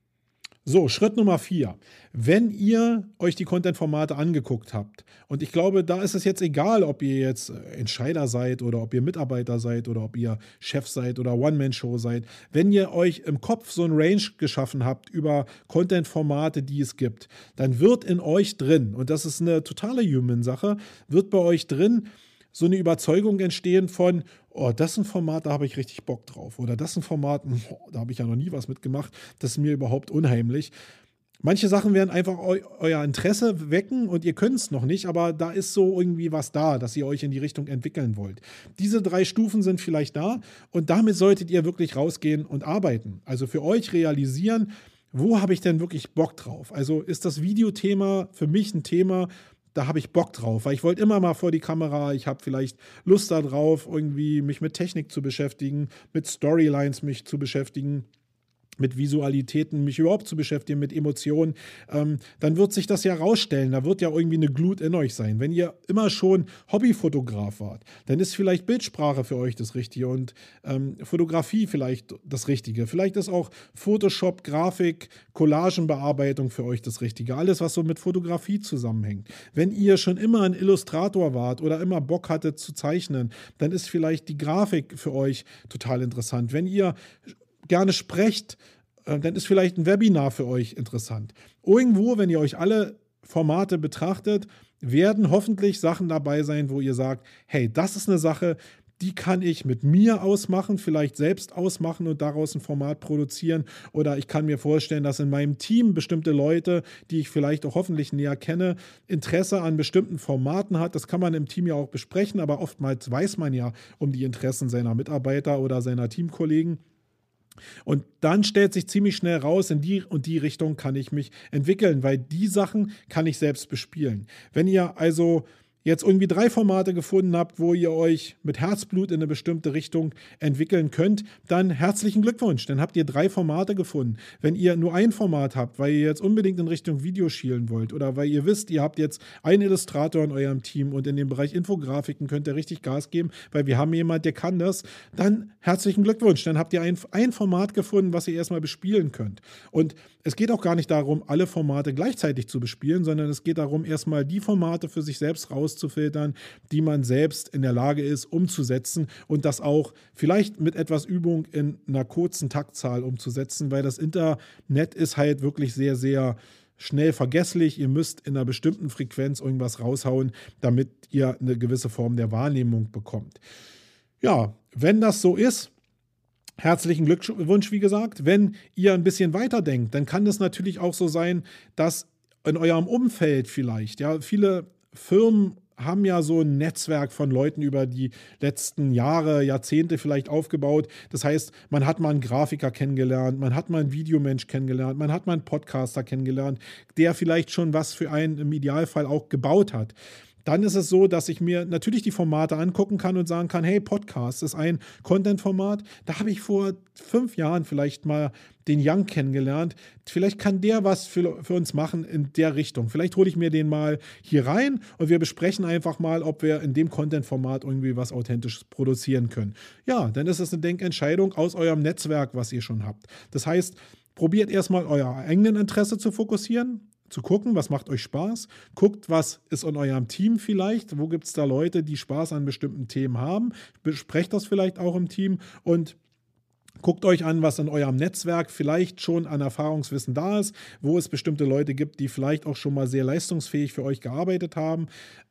So, Schritt Nummer 4. Wenn ihr euch die Content-Formate angeguckt habt, und ich glaube, da ist es jetzt egal, ob ihr jetzt Entscheider seid oder ob ihr Mitarbeiter seid oder ob ihr Chef seid oder One-Man-Show seid, wenn ihr euch im Kopf so ein Range geschaffen habt über Content-Formate, die es gibt, dann wird in euch drin, und das ist eine totale Human-Sache, wird bei euch drin so eine Überzeugung entstehen von, oh, das ist ein Format, da habe ich richtig Bock drauf. Oder das ist ein Format, da habe ich ja noch nie was mitgemacht. Das ist mir überhaupt unheimlich. Manche Sachen werden einfach euer Interesse wecken und ihr könnt es noch nicht, aber da ist so irgendwie was da, dass ihr euch in die Richtung entwickeln wollt. Diese 3 Stufen sind vielleicht da und damit solltet ihr wirklich rausgehen und arbeiten. Also für euch realisieren, wo habe ich denn wirklich Bock drauf? Also ist das Videothema für mich ein Thema, da habe ich Bock drauf, weil ich wollte immer mal vor die Kamera, ich habe vielleicht Lust darauf, irgendwie mich mit Technik zu beschäftigen, mit Storylines mich zu beschäftigen, mit Visualitäten mich überhaupt zu beschäftigen, mit Emotionen, dann wird sich das ja rausstellen. Da wird ja irgendwie eine Glut in euch sein. Wenn ihr immer schon Hobbyfotograf wart, dann ist vielleicht Bildsprache für euch das Richtige und Fotografie vielleicht das Richtige. Vielleicht ist auch Photoshop, Grafik, Collagenbearbeitung für euch das Richtige. Alles, was so mit Fotografie zusammenhängt. Wenn ihr schon immer ein Illustrator wart oder immer Bock hattet zu zeichnen, dann ist vielleicht die Grafik für euch total interessant. Wenn ihr gerne sprecht, dann ist vielleicht ein Webinar für euch interessant. Irgendwo, wenn ihr euch alle Formate betrachtet, werden hoffentlich Sachen dabei sein, wo ihr sagt, hey, das ist eine Sache, die kann ich mit mir ausmachen, vielleicht selbst ausmachen und daraus ein Format produzieren. Oder ich kann mir vorstellen, dass in meinem Team bestimmte Leute, die ich vielleicht auch hoffentlich näher kenne, Interesse an bestimmten Formaten hat. Das kann man im Team ja auch besprechen, aber oftmals weiß man ja um die Interessen seiner Mitarbeiter oder seiner Teamkollegen. Und dann stellt sich ziemlich schnell raus, in die und die Richtung kann ich mich entwickeln, weil die Sachen kann ich selbst bespielen. Wenn ihr also jetzt irgendwie 3 Formate gefunden habt, wo ihr euch mit Herzblut in eine bestimmte Richtung entwickeln könnt, dann herzlichen Glückwunsch. Dann habt ihr 3 Formate gefunden. Wenn ihr nur ein Format habt, weil ihr jetzt unbedingt in Richtung Video schielen wollt oder weil ihr wisst, ihr habt jetzt einen Illustrator in eurem Team und in dem Bereich Infografiken könnt ihr richtig Gas geben, weil wir haben jemanden, der kann das, dann herzlichen Glückwunsch. Dann habt ihr ein Format gefunden, was ihr erstmal bespielen könnt. Und es geht auch gar nicht darum, alle Formate gleichzeitig zu bespielen, sondern es geht darum, erstmal die Formate für sich selbst rauszufiltern, die man selbst in der Lage ist, umzusetzen und das auch vielleicht mit etwas Übung in einer kurzen Taktzahl umzusetzen, weil das Internet ist halt wirklich sehr, sehr schnell vergesslich. Ihr müsst in einer bestimmten Frequenz irgendwas raushauen, damit ihr eine gewisse Form der Wahrnehmung bekommt. Ja, wenn das so ist, herzlichen Glückwunsch, wie gesagt. Wenn ihr ein bisschen weiterdenkt, dann kann es natürlich auch so sein, dass in eurem Umfeld vielleicht, ja, viele Firmen haben ja so ein Netzwerk von Leuten über die letzten Jahre, Jahrzehnte vielleicht aufgebaut. Das heißt, man hat mal einen Grafiker kennengelernt, man hat mal einen Videomensch kennengelernt, man hat mal einen Podcaster kennengelernt, der vielleicht schon was für einen im Idealfall auch gebaut hat. dann ist es so, dass ich mir natürlich die Formate angucken kann und sagen kann, hey, Podcast ist ein Content-Format. Da habe ich vor 5 Jahren vielleicht mal den Young kennengelernt. Vielleicht kann der was für uns machen in der Richtung. Vielleicht hole ich mir den mal hier rein und wir besprechen einfach mal, ob wir in dem Content-Format irgendwie was Authentisches produzieren können. Ja, dann ist es eine Denkentscheidung aus eurem Netzwerk, was ihr schon habt. Das heißt, probiert erstmal euer eigenen Interesse zu fokussieren, zu gucken, was macht euch Spaß. Guckt, was ist in eurem Team vielleicht. Wo gibt es da Leute, die Spaß an bestimmten Themen haben. Besprecht das vielleicht auch im Team und guckt euch an, was in eurem Netzwerk vielleicht schon an Erfahrungswissen da ist, wo es bestimmte Leute gibt, die vielleicht auch schon mal sehr leistungsfähig für euch gearbeitet haben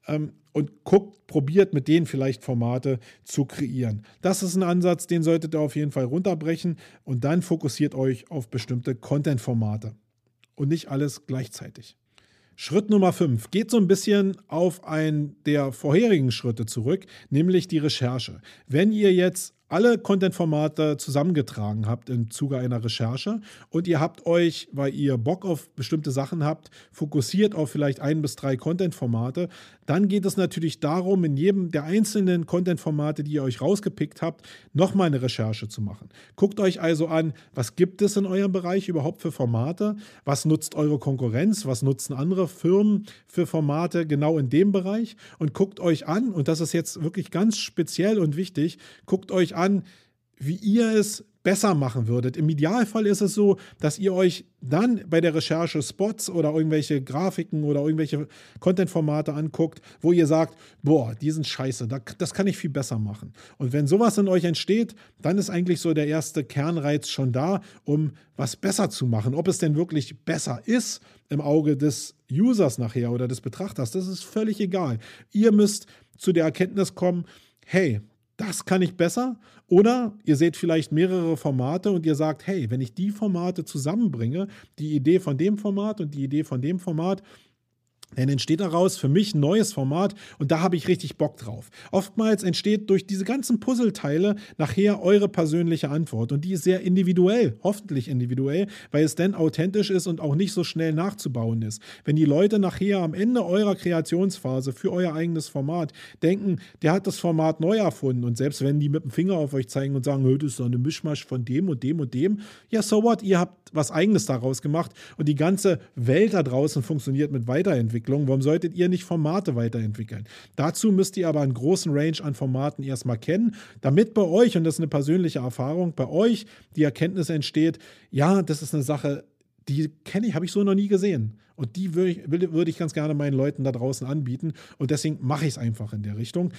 und probiert mit denen vielleicht Formate zu kreieren. Das ist ein Ansatz, den solltet ihr auf jeden Fall runterbrechen und dann fokussiert euch auf bestimmte Content-Formate und nicht alles gleichzeitig. Schritt Nummer 5 geht so ein bisschen auf einen der vorherigen Schritte zurück, nämlich die Recherche. Wenn ihr jetzt alle Content-Formate zusammengetragen habt im Zuge einer Recherche und ihr habt euch, weil ihr Bock auf bestimmte Sachen habt, fokussiert auf vielleicht 1 bis 3 Content-Formate, dann geht es natürlich darum, in jedem der einzelnen Content-Formate, die ihr euch rausgepickt habt, nochmal eine Recherche zu machen. Guckt euch also an, was gibt es in eurem Bereich überhaupt für Formate, was nutzt eure Konkurrenz, was nutzen andere Firmen für Formate genau in dem Bereich und guckt euch an, und das ist jetzt wirklich ganz speziell und wichtig, guckt euch an, wie ihr es besser machen würdet. Im Idealfall ist es so, dass ihr euch dann bei der Recherche Spots oder irgendwelche Grafiken oder irgendwelche Content-Formate anguckt, wo ihr sagt, boah, die sind scheiße, das kann ich viel besser machen. Und wenn sowas in euch entsteht, dann ist eigentlich so der erste Kernreiz schon da, um was besser zu machen. Ob es denn wirklich besser ist im Auge des Users nachher oder des Betrachters, das ist völlig egal. Ihr müsst zu der Erkenntnis kommen, hey, das kann ich besser. Oder ihr seht vielleicht mehrere Formate und ihr sagt, hey, wenn ich die Formate zusammenbringe, die Idee von dem Format und die Idee von dem Format, dann entsteht daraus für mich ein neues Format und da habe ich richtig Bock drauf. Oftmals entsteht durch diese ganzen Puzzleteile nachher eure persönliche Antwort und die ist sehr individuell, hoffentlich individuell, weil es dann authentisch ist und auch nicht so schnell nachzubauen ist. Wenn die Leute nachher am Ende eurer Kreationsphase für euer eigenes Format denken, der hat das Format neu erfunden und selbst wenn die mit dem Finger auf euch zeigen und sagen, das ist so eine Mischmasch von dem und dem und dem, ja, so what, ihr habt was Eigenes daraus gemacht und die ganze Welt da draußen funktioniert mit Weiterentwicklung. Warum solltet ihr nicht Formate weiterentwickeln? Dazu müsst ihr aber einen großen Range an Formaten erstmal kennen, damit bei euch, und das ist eine persönliche Erfahrung, bei euch die Erkenntnis entsteht, ja, das ist eine Sache, die habe ich so noch nie gesehen. Und die würde ich ganz gerne meinen Leuten da draußen anbieten. Und deswegen mache ich es einfach in der Richtung.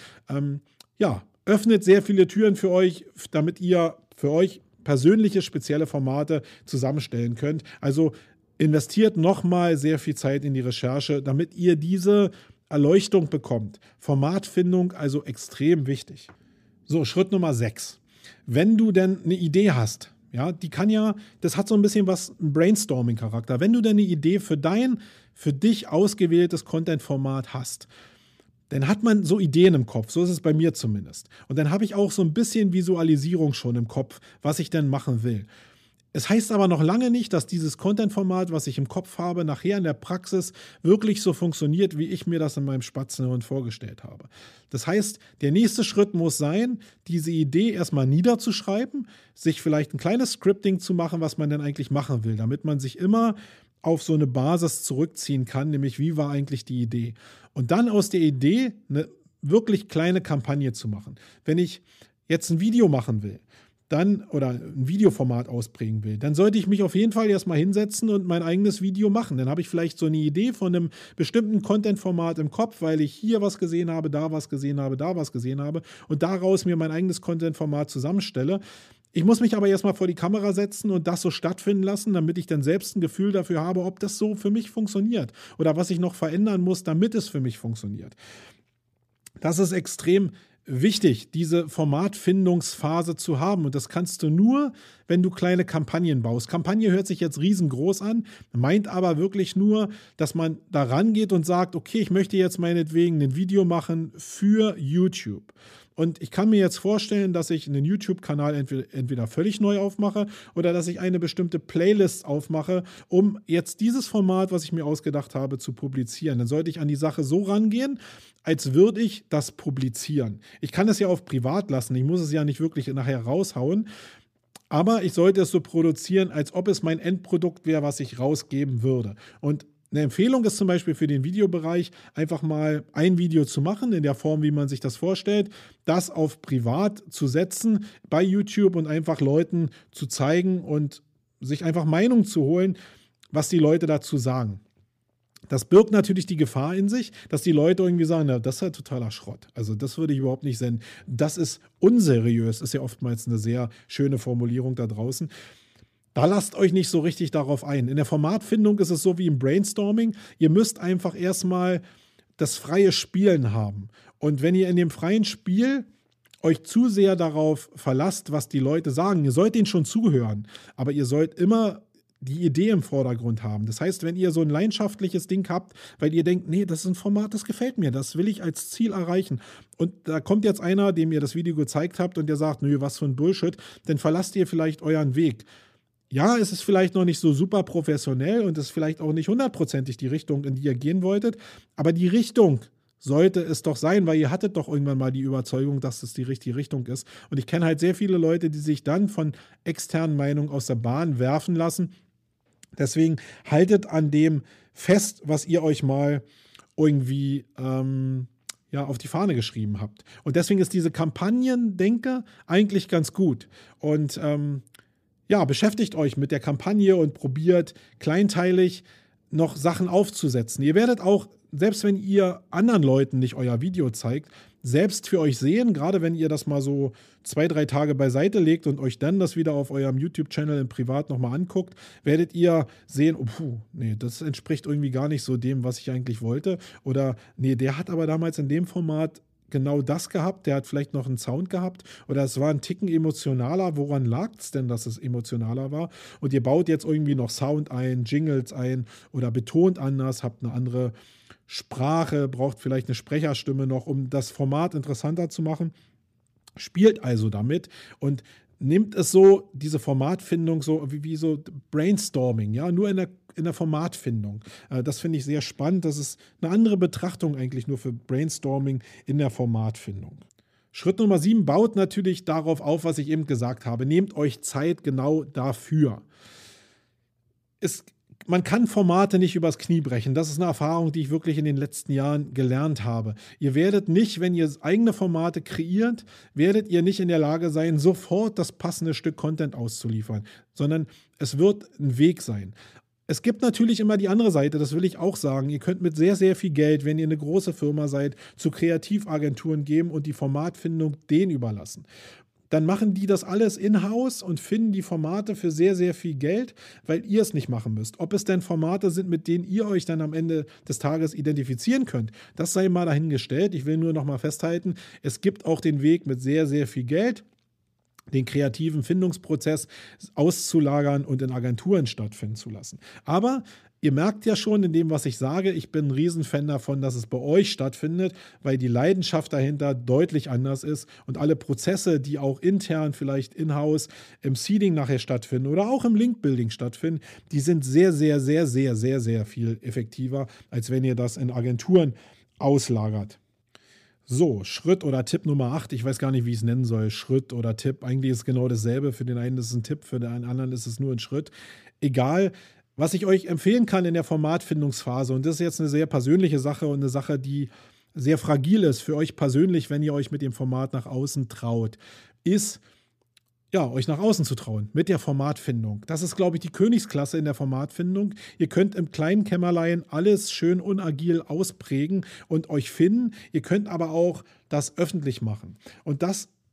Öffnet sehr viele Türen für euch, damit ihr für euch persönliche, spezielle Formate zusammenstellen könnt. Also investiert nochmal sehr viel Zeit in die Recherche, damit ihr diese Erleuchtung bekommt. Formatfindung also extrem wichtig. So, Schritt Nummer 6. Wenn du denn eine Idee hast, ja, das hat so ein bisschen was, einen Brainstorming-Charakter. Wenn du denn eine Idee für dich ausgewähltes Content-Format hast, dann hat man so Ideen im Kopf, so ist es bei mir zumindest. Und dann habe ich auch so ein bisschen Visualisierung schon im Kopf, was ich denn machen will. Es heißt aber noch lange nicht, dass dieses Content-Format, was ich im Kopf habe, nachher in der Praxis wirklich so funktioniert, wie ich mir das in meinem Spatzenhirn vorgestellt habe. Das heißt, der nächste Schritt muss sein, diese Idee erstmal niederzuschreiben, sich vielleicht ein kleines Scripting zu machen, was man denn eigentlich machen will, damit man sich immer auf so eine Basis zurückziehen kann, nämlich wie war eigentlich die Idee. Und dann aus der Idee eine wirklich kleine Kampagne zu machen. Wenn ich jetzt ein Video machen will, oder ein Videoformat ausbringen will, dann sollte ich mich auf jeden Fall erstmal hinsetzen und mein eigenes Video machen. Dann habe ich vielleicht so eine Idee von einem bestimmten Content-Format im Kopf, weil ich hier was gesehen habe, da was gesehen habe, da was gesehen habe und daraus mir mein eigenes Content-Format zusammenstelle. Ich muss mich aber erstmal vor die Kamera setzen und das so stattfinden lassen, damit ich dann selbst ein Gefühl dafür habe, ob das so für mich funktioniert oder was ich noch verändern muss, damit es für mich funktioniert. Das ist extrem wichtig, diese Formatfindungsphase zu haben. Und das kannst du nur, wenn du kleine Kampagnen baust. Kampagne hört sich jetzt riesengroß an, meint aber wirklich nur, dass man da rangeht und sagt, okay, ich möchte jetzt meinetwegen ein Video machen für YouTube. Und ich kann mir jetzt vorstellen, dass ich einen YouTube-Kanal entweder völlig neu aufmache oder dass ich eine bestimmte Playlist aufmache, um jetzt dieses Format, was ich mir ausgedacht habe, zu publizieren. Dann sollte ich an die Sache so rangehen, als würde ich das publizieren. Ich kann es ja auf privat lassen, ich muss es ja nicht wirklich nachher raushauen, aber ich sollte es so produzieren, als ob es mein Endprodukt wäre, was ich rausgeben würde. Und eine Empfehlung ist zum Beispiel für den Videobereich, einfach mal ein Video zu machen, in der Form, wie man sich das vorstellt, das auf privat zu setzen bei YouTube und einfach Leuten zu zeigen und sich einfach Meinung zu holen, was die Leute dazu sagen. Das birgt natürlich die Gefahr in sich, dass die Leute irgendwie sagen, na, das ist halt totaler Schrott. Also das würde ich überhaupt nicht senden. Das ist unseriös, ist ja oftmals eine sehr schöne Formulierung da draußen. Da lasst euch nicht so richtig darauf ein. In der Formatfindung ist es so wie im Brainstorming. Ihr müsst einfach erstmal das freie Spielen haben. Und wenn ihr in dem freien Spiel euch zu sehr darauf verlasst, was die Leute sagen, ihr sollt denen schon zuhören, aber ihr sollt immer die Idee im Vordergrund haben. Das heißt, wenn ihr so ein leidenschaftliches Ding habt, weil ihr denkt, nee, das ist ein Format, das gefällt mir, das will ich als Ziel erreichen. Und da kommt jetzt einer, dem ihr das Video gezeigt habt und der sagt, nö, was für ein Bullshit, dann verlasst ihr vielleicht euren Weg. Ja, es ist vielleicht noch nicht so super professionell und es ist vielleicht auch nicht hundertprozentig die Richtung, in die ihr gehen wolltet, aber die Richtung sollte es doch sein, weil ihr hattet doch irgendwann mal die Überzeugung, dass es die richtige Richtung ist. Und ich kenne halt sehr viele Leute, die sich dann von externen Meinungen aus der Bahn werfen lassen. Deswegen haltet an dem fest, was ihr euch mal irgendwie auf die Fahne geschrieben habt. Und deswegen ist diese Kampagnendenke eigentlich ganz gut. Und beschäftigt euch mit der Kampagne und probiert kleinteilig noch Sachen aufzusetzen. Ihr werdet auch, selbst wenn ihr anderen Leuten nicht euer Video zeigt, selbst für euch sehen, gerade wenn ihr das mal so 2-3 Tage beiseite legt und euch dann das wieder auf eurem YouTube-Channel im Privat nochmal anguckt, werdet ihr sehen, nee, das entspricht irgendwie gar nicht so dem, was ich eigentlich wollte. Oder nee, der hat aber damals in dem Format genau das gehabt, der hat vielleicht noch einen Sound gehabt oder es war ein Ticken emotionaler. Woran lag es denn, dass es emotionaler war? Und ihr baut jetzt irgendwie noch Sound ein, Jingles ein oder betont anders, habt eine andere Sprache, braucht vielleicht eine Sprecherstimme noch, um das Format interessanter zu machen. Spielt also damit und nimmt es so, diese Formatfindung so wie so Brainstorming, ja, nur in der Formatfindung. Das finde ich sehr spannend. Das ist eine andere Betrachtung eigentlich nur für Brainstorming in der Formatfindung. Schritt Nummer 7 baut natürlich darauf auf, was ich eben gesagt habe. Nehmt euch Zeit genau dafür. Man kann Formate nicht übers Knie brechen. Das ist eine Erfahrung, die ich wirklich in den letzten Jahren gelernt habe. Ihr werdet nicht, wenn ihr eigene Formate kreiert, werdet ihr nicht in der Lage sein, sofort das passende Stück Content auszuliefern, sondern es wird ein Weg sein. Es gibt natürlich immer die andere Seite, das will ich auch sagen. Ihr könnt mit sehr, sehr viel Geld, wenn ihr eine große Firma seid, zu Kreativagenturen geben und die Formatfindung denen überlassen. Dann machen die das alles in-house und finden die Formate für sehr, sehr viel Geld, weil ihr es nicht machen müsst. Ob es denn Formate sind, mit denen ihr euch dann am Ende des Tages identifizieren könnt, das sei mal dahingestellt. Ich will nur noch mal festhalten, es gibt auch den Weg mit sehr, sehr viel Geld, den kreativen Findungsprozess auszulagern und in Agenturen stattfinden zu lassen. Aber ihr merkt ja schon in dem, was ich sage, ich bin ein Riesenfan davon, dass es bei euch stattfindet, weil die Leidenschaft dahinter deutlich anders ist und alle Prozesse, die auch intern, vielleicht in-house, im Seeding nachher stattfinden oder auch im Link-Building stattfinden, die sind sehr, sehr, sehr, sehr, sehr, sehr viel effektiver, als wenn ihr das in Agenturen auslagert. So, Schritt oder Tipp Nummer 8, ich weiß gar nicht, wie ich es nennen soll, Schritt oder Tipp, eigentlich ist es genau dasselbe, für den einen ist es ein Tipp, für den anderen ist es nur ein Schritt, egal. Was ich euch empfehlen kann in der Formatfindungsphase, und das ist jetzt eine sehr persönliche Sache und eine Sache, die sehr fragil ist für euch persönlich, wenn ihr euch mit dem Format nach außen traut, ist, euch nach außen zu trauen mit der Formatfindung. Das ist, glaube ich, die Königsklasse in der Formatfindung. Ihr könnt im kleinen Kämmerlein alles schön unagil ausprägen und euch finden. Ihr könnt aber auch das öffentlich machen. Und das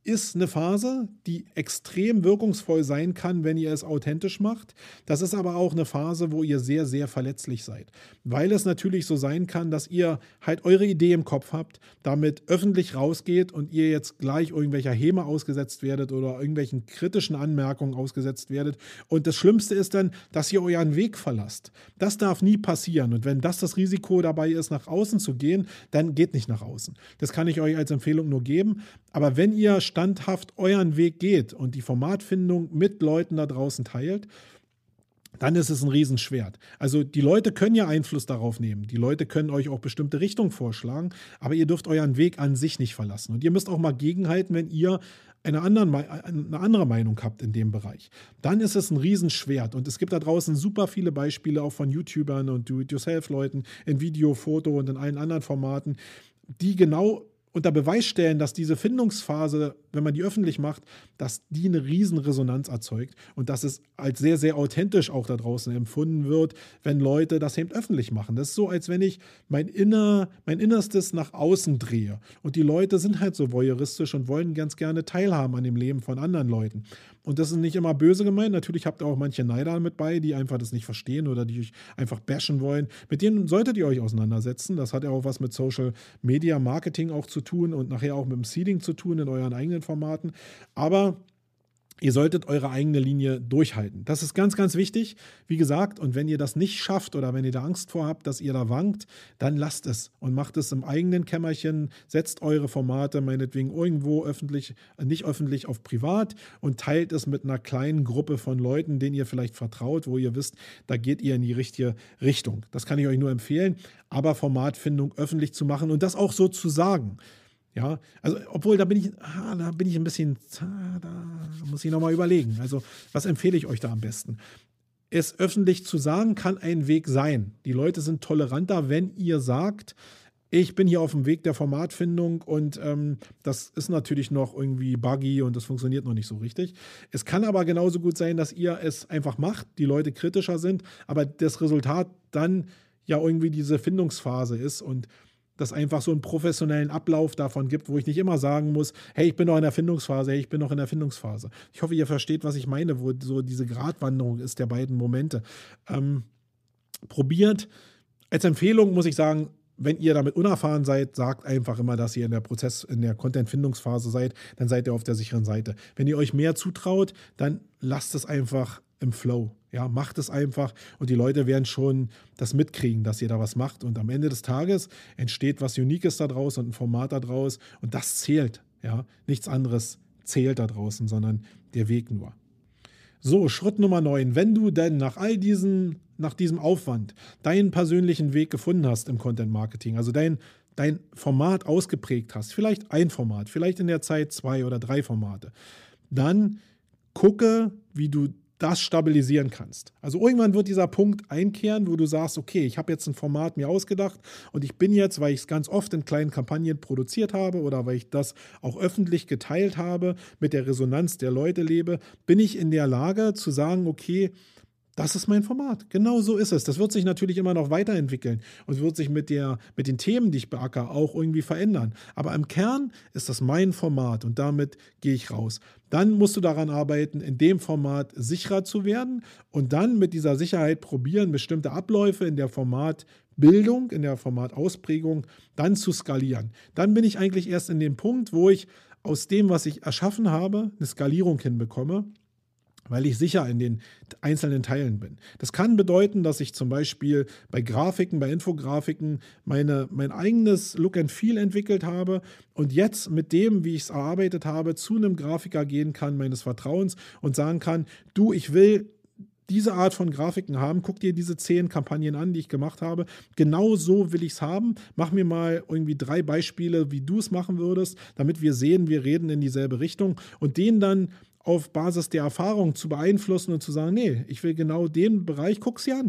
ist eine Phase, die extrem wirkungsvoll sein kann, wenn ihr es authentisch macht. Das ist aber auch eine Phase, wo ihr sehr, sehr verletzlich seid. Weil es natürlich so sein kann, dass ihr halt eure Idee im Kopf habt, damit öffentlich rausgeht und ihr jetzt gleich irgendwelcher Häme ausgesetzt werdet oder irgendwelchen kritischen Anmerkungen ausgesetzt werdet. Und das Schlimmste ist dann, dass ihr euren Weg verlasst. Das darf nie passieren. Und wenn das Risiko dabei ist, nach außen zu gehen, dann geht nicht nach außen. Das kann ich euch als Empfehlung nur geben. Aber wenn ihr standhaft euren Weg geht und die Formatfindung mit Leuten da draußen teilt, dann ist es ein Riesenschwert. Also die Leute können ja Einfluss darauf nehmen. Die Leute können euch auch bestimmte Richtungen vorschlagen, aber ihr dürft euren Weg an sich nicht verlassen. Und ihr müsst auch mal gegenhalten, wenn ihr eine andere Meinung habt in dem Bereich. Dann ist es ein Riesenschwert. Und es gibt da draußen super viele Beispiele auch von YouTubern und Do-it-yourself-Leuten in Video, Foto und in allen anderen Formaten, die genau unter Beweis stellen, dass diese Findungsphase, wenn man die öffentlich macht, dass die eine riesen Resonanz erzeugt und dass es als sehr, sehr authentisch auch da draußen empfunden wird, wenn Leute das eben öffentlich machen. Das ist so, als wenn ich mein Innerstes nach außen drehe. Und die Leute sind halt so voyeuristisch und wollen ganz gerne teilhaben an dem Leben von anderen Leuten. Und das ist nicht immer böse gemeint. Natürlich habt ihr auch manche Neider mit bei, die einfach das nicht verstehen oder die euch einfach bashen wollen. Mit denen solltet ihr euch auseinandersetzen. Das hat ja auch was mit Social Media Marketing auch zu tun und nachher auch mit dem Seeding zu tun in euren eigenen Formaten. Aber ihr solltet eure eigene Linie durchhalten. Das ist ganz, ganz wichtig. Wie gesagt, und wenn ihr das nicht schafft oder wenn ihr da Angst vor habt, dass ihr da wankt, dann lasst es und macht es im eigenen Kämmerchen. Setzt eure Formate meinetwegen irgendwo öffentlich, nicht öffentlich auf privat und teilt es mit einer kleinen Gruppe von Leuten, denen ihr vielleicht vertraut, wo ihr wisst, da geht ihr in die richtige Richtung. Das kann ich euch nur empfehlen. Aber Formatfindung öffentlich zu machen und das auch so zu sagen. Ja, also obwohl da bin ich ein bisschen, da muss ich nochmal überlegen. Also was empfehle ich euch da am besten? Es öffentlich zu sagen kann ein Weg sein. Die Leute sind toleranter, wenn ihr sagt, ich bin hier auf dem Weg der Formatfindung und das ist natürlich noch irgendwie buggy und das funktioniert noch nicht so richtig. Es kann aber genauso gut sein, dass ihr es einfach macht, die Leute kritischer sind, aber das Resultat dann ja irgendwie diese Findungsphase ist und das einfach so einen professionellen Ablauf davon gibt, wo ich nicht immer sagen muss, hey, ich bin noch in der Findungsphase, hey, ich bin noch in der Findungsphase. Ich hoffe, ihr versteht, was ich meine, wo so diese Gratwanderung ist der beiden Momente. Probiert. Als Empfehlung muss ich sagen, wenn ihr damit unerfahren seid, sagt einfach immer, dass ihr in der Content-Findungsphase seid, dann seid ihr auf der sicheren Seite. Wenn ihr euch mehr zutraut, dann lasst es einfach im Flow. Ja, macht es einfach und die Leute werden schon das mitkriegen, dass ihr da was macht und am Ende des Tages entsteht was Uniques da draus und ein Format da draus und das zählt. Ja, nichts anderes zählt da draußen, sondern der Weg nur. So, Schritt Nummer 9. Wenn du denn nach diesem Aufwand deinen persönlichen Weg gefunden hast im Content Marketing, also dein Format ausgeprägt hast, vielleicht ein Format, vielleicht in der Zeit 2 oder 3 Formate, dann gucke, wie du das stabilisieren kannst. Also irgendwann wird dieser Punkt einkehren, wo du sagst, okay, ich habe jetzt ein Format mir ausgedacht und ich bin jetzt, weil ich es ganz oft in kleinen Kampagnen produziert habe oder weil ich das auch öffentlich geteilt habe, mit der Resonanz der Leute lebe, bin ich in der Lage zu sagen, okay, das ist mein Format. Genau so ist es. Das wird sich natürlich immer noch weiterentwickeln und wird sich mit den Themen, die ich beackere, auch irgendwie verändern. Aber im Kern ist das mein Format und damit gehe ich raus. Dann musst du daran arbeiten, in dem Format sicherer zu werden und dann mit dieser Sicherheit probieren, bestimmte Abläufe in der Formatbildung, in der Formatausprägung dann zu skalieren. Dann bin ich eigentlich erst in dem Punkt, wo ich aus dem, was ich erschaffen habe, eine Skalierung hinbekomme, weil ich sicher in den einzelnen Teilen bin. Das kann bedeuten, dass ich zum Beispiel bei Grafiken, bei Infografiken mein eigenes Look and Feel entwickelt habe und jetzt mit dem, wie ich es erarbeitet habe, zu einem Grafiker gehen kann, meines Vertrauens und sagen kann, du, ich will diese Art von Grafiken haben, guck dir diese 10 Kampagnen an, die ich gemacht habe. Genau so will ich es haben. Mach mir mal irgendwie 3 Beispiele, wie du es machen würdest, damit wir sehen, wir reden in dieselbe Richtung und den dann auf Basis der Erfahrung zu beeinflussen und zu sagen, nee, ich will genau den Bereich, guck's dir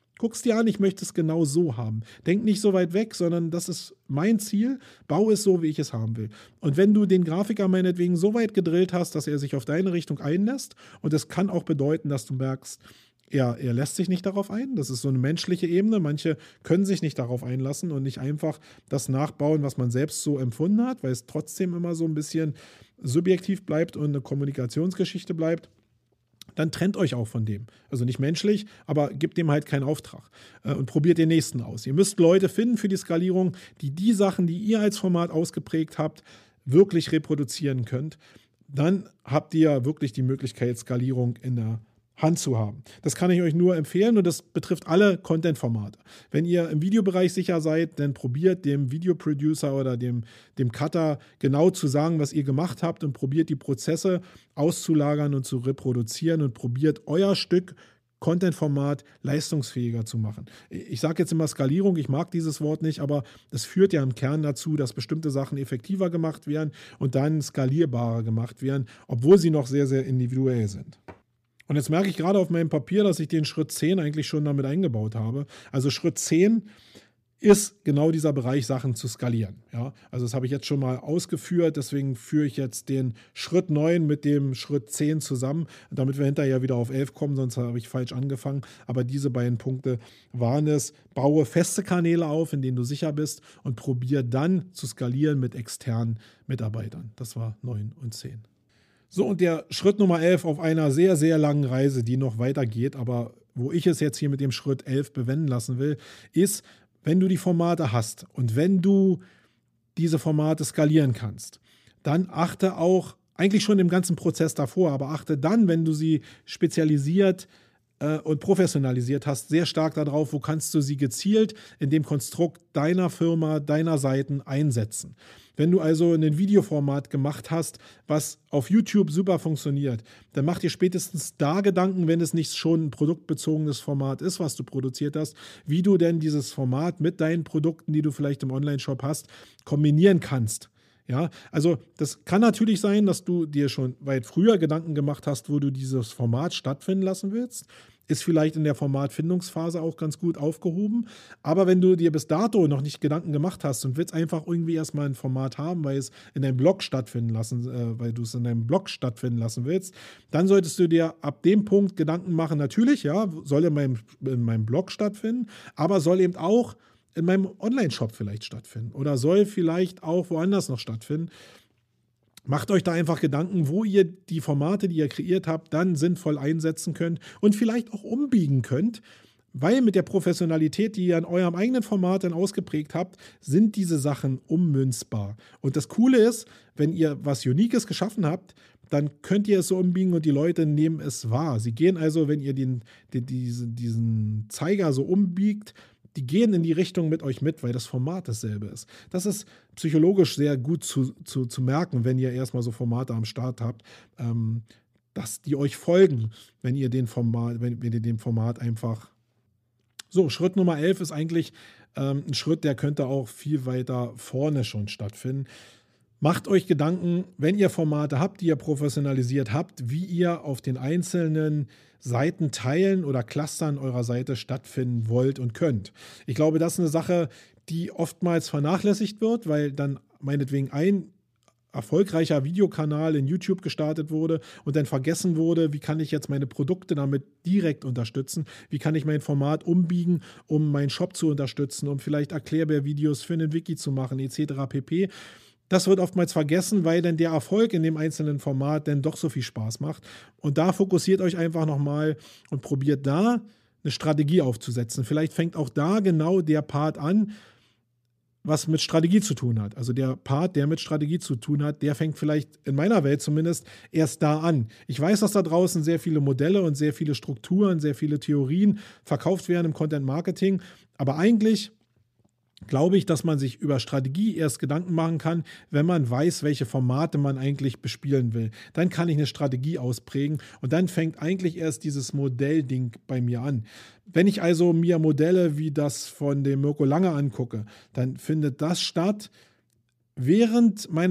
an, ich möchte es genau so haben. Denk nicht so weit weg, sondern das ist mein Ziel, bau es so, wie ich es haben will. Und wenn du den Grafiker meinetwegen so weit gedrillt hast, dass er sich auf deine Richtung einlässt, und das kann auch bedeuten, dass du merkst, Er lässt sich nicht darauf ein. Das ist so eine menschliche Ebene. Manche können sich nicht darauf einlassen und nicht einfach das nachbauen, was man selbst so empfunden hat, weil es trotzdem immer so ein bisschen subjektiv bleibt und eine Kommunikationsgeschichte bleibt. Dann trennt euch auch von dem. Also nicht menschlich, aber gebt dem halt keinen Auftrag und probiert den nächsten aus. Ihr müsst Leute finden für die Skalierung, die Sachen, die ihr als Format ausgeprägt habt, wirklich reproduzieren könnt. Dann habt ihr wirklich die Möglichkeit, Skalierung in der Hand zu haben. Das kann ich euch nur empfehlen und das betrifft alle Content-Formate. Wenn ihr im Videobereich sicher seid, dann probiert dem Videoproducer oder dem Cutter genau zu sagen, was ihr gemacht habt und probiert die Prozesse auszulagern und zu reproduzieren und probiert euer Stück Content-Format leistungsfähiger zu machen. Ich sage jetzt immer Skalierung, ich mag dieses Wort nicht, aber es führt ja im Kern dazu, dass bestimmte Sachen effektiver gemacht werden und dann skalierbarer gemacht werden, obwohl sie noch sehr, sehr individuell sind. Und jetzt merke ich gerade auf meinem Papier, dass ich den Schritt 10 eigentlich schon damit eingebaut habe. Also Schritt 10 ist genau dieser Bereich, Sachen zu skalieren. Ja? Also das habe ich jetzt schon mal ausgeführt, deswegen führe ich jetzt den Schritt 9 mit dem Schritt 10 zusammen, damit wir hinterher wieder auf 11 kommen, sonst habe ich falsch angefangen. Aber diese beiden Punkte waren es. Baue feste Kanäle auf, in denen du sicher bist und probiere dann zu skalieren mit externen Mitarbeitern. Das war 9 und 10. So, und der Schritt Nummer 11 auf einer sehr, sehr langen Reise, die noch weitergeht, aber wo ich es jetzt hier mit dem Schritt 11 bewenden lassen will, ist, wenn du die Formate hast und wenn du diese Formate skalieren kannst, dann achte auch, eigentlich schon im ganzen Prozess davor, aber achte dann, wenn du sie spezialisiert und professionalisiert hast, sehr stark darauf, wo kannst du sie gezielt in dem Konstrukt deiner Firma, deiner Seiten einsetzen. Wenn du also ein Videoformat gemacht hast, was auf YouTube super funktioniert, dann mach dir spätestens da Gedanken, wenn es nicht schon ein produktbezogenes Format ist, was du produziert hast, wie du denn dieses Format mit deinen Produkten, die du vielleicht im Onlineshop hast, kombinieren kannst. Ja, also das kann natürlich sein, dass du dir schon weit früher Gedanken gemacht hast, wo du dieses Format stattfinden lassen willst. Ist vielleicht in der Formatfindungsphase auch ganz gut aufgehoben. Aber wenn du dir bis dato noch nicht Gedanken gemacht hast und willst einfach irgendwie erstmal ein Format haben, weil es in deinem Blog stattfinden lassen, weil du es in deinem Blog stattfinden lassen willst, dann solltest du dir ab dem Punkt Gedanken machen, natürlich, ja, soll in meinem Blog stattfinden, aber soll eben auch in meinem Online-Shop vielleicht stattfinden oder soll vielleicht auch woanders noch stattfinden. Macht euch da einfach Gedanken, wo ihr die Formate, die ihr kreiert habt, dann sinnvoll einsetzen könnt und vielleicht auch umbiegen könnt, weil mit der Professionalität, die ihr an eurem eigenen Format dann ausgeprägt habt, sind diese Sachen ummünzbar. Und das Coole ist, wenn ihr was Uniques geschaffen habt, dann könnt ihr es so umbiegen und die Leute nehmen es wahr. Sie gehen also, wenn ihr diesen Zeiger so umbiegt, die gehen in die Richtung mit euch mit, weil das Format dasselbe ist. Das ist psychologisch sehr gut zu merken, wenn ihr erstmal so Formate am Start habt, dass die euch folgen, wenn ihr dem Format einfach... So, Schritt Nummer 11 ist eigentlich ein Schritt, der könnte auch viel weiter vorne schon stattfinden. Macht euch Gedanken, wenn ihr Formate habt, die ihr professionalisiert habt, wie ihr auf den einzelnen Seitenteilen oder Clustern eurer Seite stattfinden wollt und könnt. Ich glaube, das ist eine Sache, die oftmals vernachlässigt wird, weil dann meinetwegen ein erfolgreicher Videokanal in YouTube gestartet wurde und dann vergessen wurde, wie kann ich jetzt meine Produkte damit direkt unterstützen, wie kann ich mein Format umbiegen, um meinen Shop zu unterstützen, um vielleicht Erklärbär-Videos für einen Wiki zu machen, etc. pp. Das wird oftmals vergessen, weil dann der Erfolg in dem einzelnen Format dann doch so viel Spaß macht. Und da fokussiert euch einfach nochmal und probiert da eine Strategie aufzusetzen. Vielleicht fängt auch da genau der Part an, was mit Strategie zu tun hat. Also der Part, der mit Strategie zu tun hat, der fängt vielleicht in meiner Welt zumindest erst da an. Ich weiß, dass da draußen sehr viele Modelle und sehr viele Strukturen, sehr viele Theorien verkauft werden im Content Marketing, aber eigentlich glaube ich, dass man sich über Strategie erst Gedanken machen kann, wenn man weiß, welche Formate man eigentlich bespielen will. Dann kann ich eine Strategie ausprägen und dann fängt eigentlich erst dieses Modellding bei mir an. Wenn ich also mir Modelle wie das von dem Mirko Lange angucke, dann findet das statt während meiner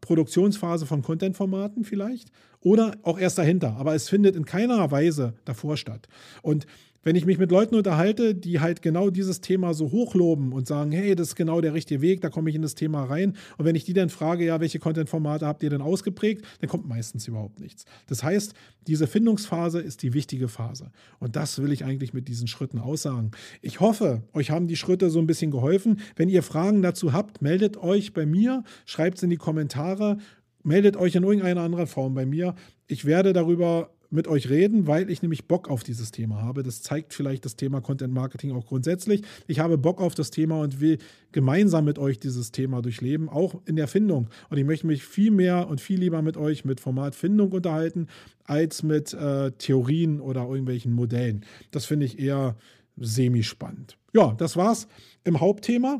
Produktionsphase von Content-Formaten vielleicht oder auch erst dahinter. Aber es findet in keiner Weise davor statt. Und wenn ich mich mit Leuten unterhalte, die halt genau dieses Thema so hochloben und sagen, hey, das ist genau der richtige Weg, da komme ich in das Thema rein. Und wenn ich die dann frage, ja, welche Content-Formate habt ihr denn ausgeprägt, dann kommt meistens überhaupt nichts. Das heißt, diese Findungsphase ist die wichtige Phase. Und das will ich eigentlich mit diesen Schritten aussagen. Ich hoffe, euch haben die Schritte so ein bisschen geholfen. Wenn ihr Fragen dazu habt, meldet euch bei mir, schreibt es in die Kommentare, meldet euch in irgendeiner anderen Form bei mir. Ich werde darüber mit euch reden, weil ich nämlich Bock auf dieses Thema habe. Das zeigt vielleicht das Thema Content Marketing auch grundsätzlich. Ich habe Bock auf das Thema und will gemeinsam mit euch dieses Thema durchleben, auch in der Findung. Und ich möchte mich viel mehr und viel lieber mit euch mit Formatfindung unterhalten, als mit Theorien oder irgendwelchen Modellen. Das finde ich eher semi-spannend. Ja, das war's im Hauptthema.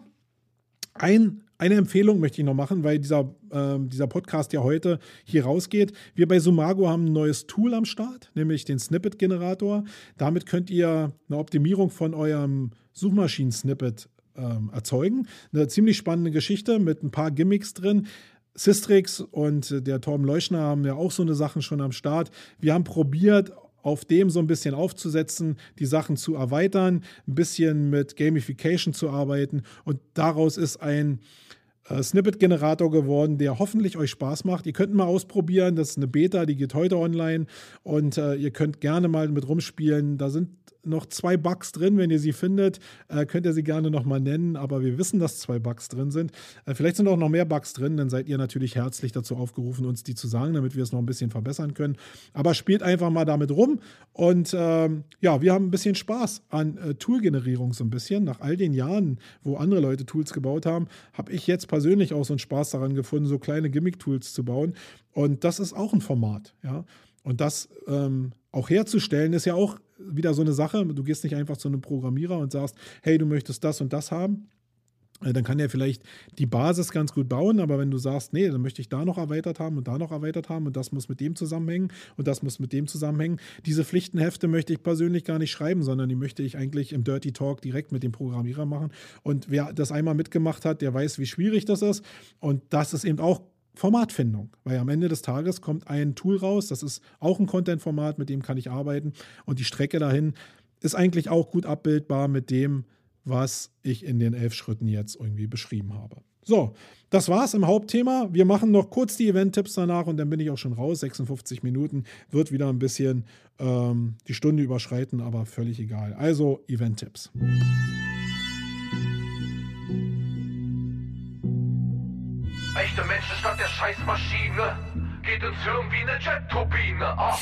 Eine Empfehlung möchte ich noch machen, weil dieser Podcast ja heute hier rausgeht. Wir bei Sumago haben ein neues Tool am Start, nämlich den Snippet-Generator. Damit könnt ihr eine Optimierung von eurem Suchmaschinen-Snippet erzeugen. Eine ziemlich spannende Geschichte mit ein paar Gimmicks drin. Sistrix und der Torben Leuschner haben ja auch so eine Sachen schon am Start. Wir haben probiert, auf dem so ein bisschen aufzusetzen, die Sachen zu erweitern, ein bisschen mit Gamification zu arbeiten und daraus ist ein Snippet-Generator geworden, der hoffentlich euch Spaß macht. Ihr könnt mal ausprobieren, das ist eine Beta, die geht heute online und ihr könnt gerne mal mit rumspielen. Da sind noch 2 Bugs drin, wenn ihr sie findet, könnt ihr sie gerne nochmal nennen, aber wir wissen, dass 2 Bugs drin sind. Vielleicht sind auch noch mehr Bugs drin, dann seid ihr natürlich herzlich dazu aufgerufen, uns die zu sagen, damit wir es noch ein bisschen verbessern können. Aber spielt einfach mal damit rum und ja, wir haben ein bisschen Spaß an Tool-Generierung so ein bisschen. Nach all den Jahren, wo andere Leute Tools gebaut haben, habe ich jetzt persönlich auch so einen Spaß daran gefunden, so kleine Gimmick-Tools zu bauen und das ist auch ein Format, ja. Und das auch herzustellen, ist ja auch wieder so eine Sache. Du gehst nicht einfach zu einem Programmierer und sagst, hey, du möchtest das und das haben. Dann kann er vielleicht die Basis ganz gut bauen, aber wenn du sagst, nee, dann möchte ich da noch erweitert haben und da noch erweitert haben und das muss mit dem zusammenhängen und das muss mit dem zusammenhängen. Diese Pflichtenhefte möchte ich persönlich gar nicht schreiben, sondern die möchte ich eigentlich im Dirty Talk direkt mit dem Programmierer machen. Und wer das einmal mitgemacht hat, der weiß, wie schwierig das ist. Und das ist eben auch Formatfindung, weil am Ende des Tages kommt ein Tool raus, das ist auch ein Content-Format, mit dem kann ich arbeiten und die Strecke dahin ist eigentlich auch gut abbildbar mit dem, was ich in den 11 Schritten jetzt irgendwie beschrieben habe. So, das war's im Hauptthema. Wir machen noch kurz die Event-Tipps danach und dann bin ich auch schon raus. 56 Minuten wird wieder ein bisschen die Stunde überschreiten, aber völlig egal. Also Event-Tipps. Echte Menschen statt der Scheißmaschine. Geht ins Hirn wie eine Jet-Turbine. Oh.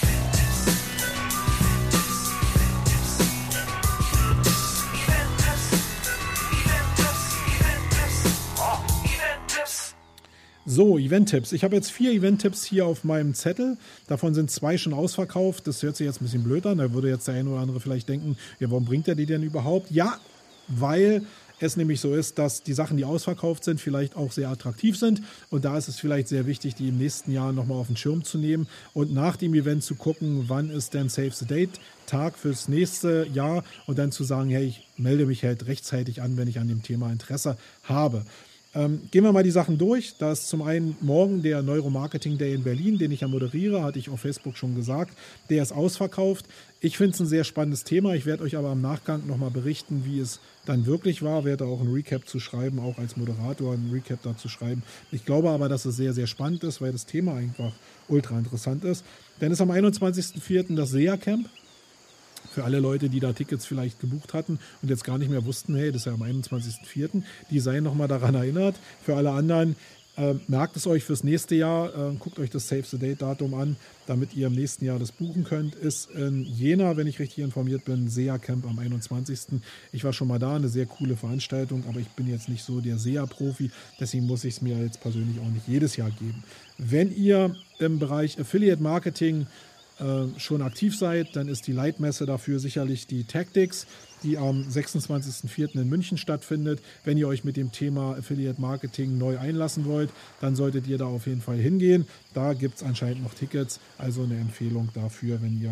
So, Event-Tipps. Ich habe jetzt 4 Event-Tipps hier auf meinem Zettel. Davon sind 2 schon ausverkauft. Das hört sich jetzt ein bisschen blöd an. Da würde jetzt der eine oder andere vielleicht denken, ja, warum bringt er die denn überhaupt? Ja, weil es nämlich so ist, dass die Sachen, die ausverkauft sind, vielleicht auch sehr attraktiv sind. Und da ist es vielleicht sehr wichtig, die im nächsten Jahr nochmal auf den Schirm zu nehmen und nach dem Event zu gucken, wann ist denn Save the Date Tag fürs nächste Jahr und dann zu sagen, hey, ich melde mich halt rechtzeitig an, wenn ich an dem Thema Interesse habe. Gehen wir mal die Sachen durch. Da ist zum einen morgen der Neuromarketing Day in Berlin, den ich ja moderiere, hatte ich auf Facebook schon gesagt. Der ist ausverkauft. Ich finde es ein sehr spannendes Thema. Ich werde euch aber im Nachgang nochmal berichten, wie es dann wirklich war. Werde auch ein Recap zu schreiben, auch als Moderator ein Recap dazu schreiben. Ich glaube aber, dass es sehr, sehr spannend ist, weil das Thema einfach ultra interessant ist. Dann ist am 21.04. das SEA Camp. Für alle Leute, die da Tickets vielleicht gebucht hatten und jetzt gar nicht mehr wussten, hey, das ist ja am 21.04., die seien nochmal daran erinnert. Für alle anderen, merkt es euch fürs nächste Jahr, guckt euch das Save the Date Datum an, damit ihr im nächsten Jahr das buchen könnt. Ist in Jena, wenn ich richtig informiert bin, SEA Camp am 21. Ich war schon mal da, eine sehr coole Veranstaltung, aber ich bin jetzt nicht so der SEA-Profi, deswegen muss ich es mir jetzt persönlich auch nicht jedes Jahr geben. Wenn ihr im Bereich Affiliate Marketing schon aktiv seid, dann ist die Leitmesse dafür sicherlich die Tactics, die am 26.04. in München stattfindet. Wenn ihr euch mit dem Thema Affiliate Marketing neu einlassen wollt, dann solltet ihr da auf jeden Fall hingehen. Da gibt es anscheinend noch Tickets, also eine Empfehlung dafür, wenn ihr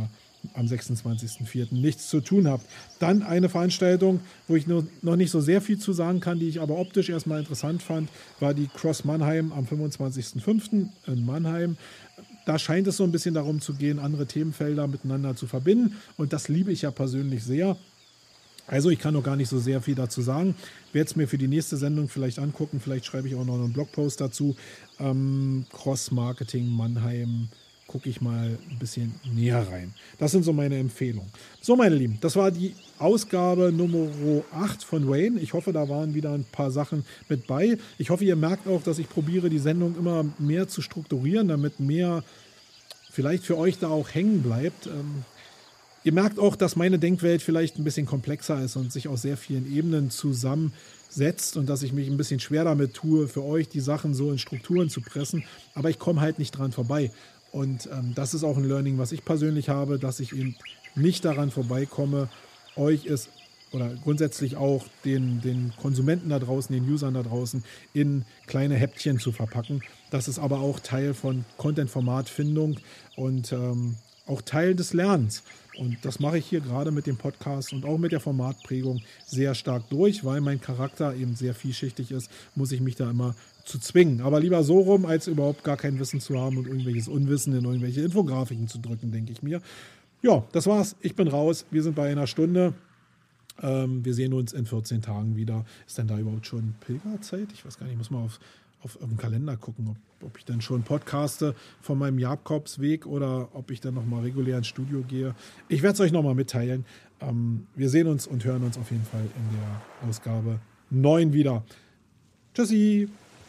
am 26.04. nichts zu tun habt. Dann eine Veranstaltung, wo ich noch nicht so sehr viel zu sagen kann, die ich aber optisch erstmal interessant fand, war die Cross Mannheim am 25.05. in Mannheim. Da scheint es so ein bisschen darum zu gehen, andere Themenfelder miteinander zu verbinden. Und das liebe ich ja persönlich sehr. Also ich kann noch gar nicht so sehr viel dazu sagen. Werde es mir für die nächste Sendung vielleicht angucken. Vielleicht schreibe ich auch noch einen Blogpost dazu. Cross-Marketing Mannheim. Gucke ich mal ein bisschen näher rein. Das sind so meine Empfehlungen. So, meine Lieben, das war die Ausgabe Nummer 8 von Wayne. Ich hoffe, da waren wieder ein paar Sachen mit bei. Ich hoffe, ihr merkt auch, dass ich probiere, die Sendung immer mehr zu strukturieren, damit mehr vielleicht für euch da auch hängen bleibt. Ihr merkt auch, dass meine Denkwelt vielleicht ein bisschen komplexer ist und sich aus sehr vielen Ebenen zusammensetzt und dass ich mich ein bisschen schwer damit tue, für euch die Sachen so in Strukturen zu pressen. Aber ich komme halt nicht dran vorbei. Und das ist auch ein Learning, was ich persönlich habe, dass ich eben nicht daran vorbeikomme, euch es oder grundsätzlich auch den Konsumenten da draußen, den Usern da draußen in kleine Häppchen zu verpacken. Das ist aber auch Teil von Content-Formatfindung und auch Teil des Lernens. Und das mache ich hier gerade mit dem Podcast und auch mit der Formatprägung sehr stark durch, weil mein Charakter eben sehr vielschichtig ist, muss ich mich da immer zu zwingen. Aber lieber so rum, als überhaupt gar kein Wissen zu haben und irgendwelches Unwissen in irgendwelche Infografiken zu drücken, denke ich mir. Ja, das war's. Ich bin raus. Wir sind bei einer Stunde. Wir sehen uns in 14 Tagen wieder. Ist denn da überhaupt schon Pilgerzeit? Ich weiß gar nicht. Ich muss mal auf dem Kalender gucken, ob ich dann schon podcaste von meinem Jakobsweg oder ob ich dann nochmal regulär ins Studio gehe. Ich werde es euch nochmal mitteilen. Wir sehen uns und hören uns auf jeden Fall in der Ausgabe 9 wieder. Tschüssi!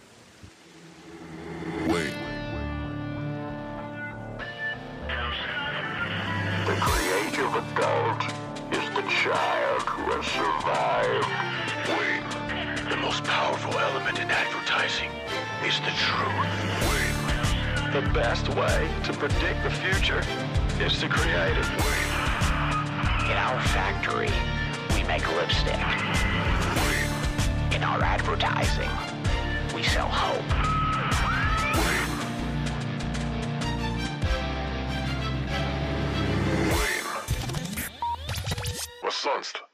The creative adult is the child who has survived. Wait, the most powerful element in advertising is the truth. Wait, the best way to predict the future is to create it. Wait, in our factory, we make lipstick. Wait, in our advertising, we sell hope. Wait. Was sonst?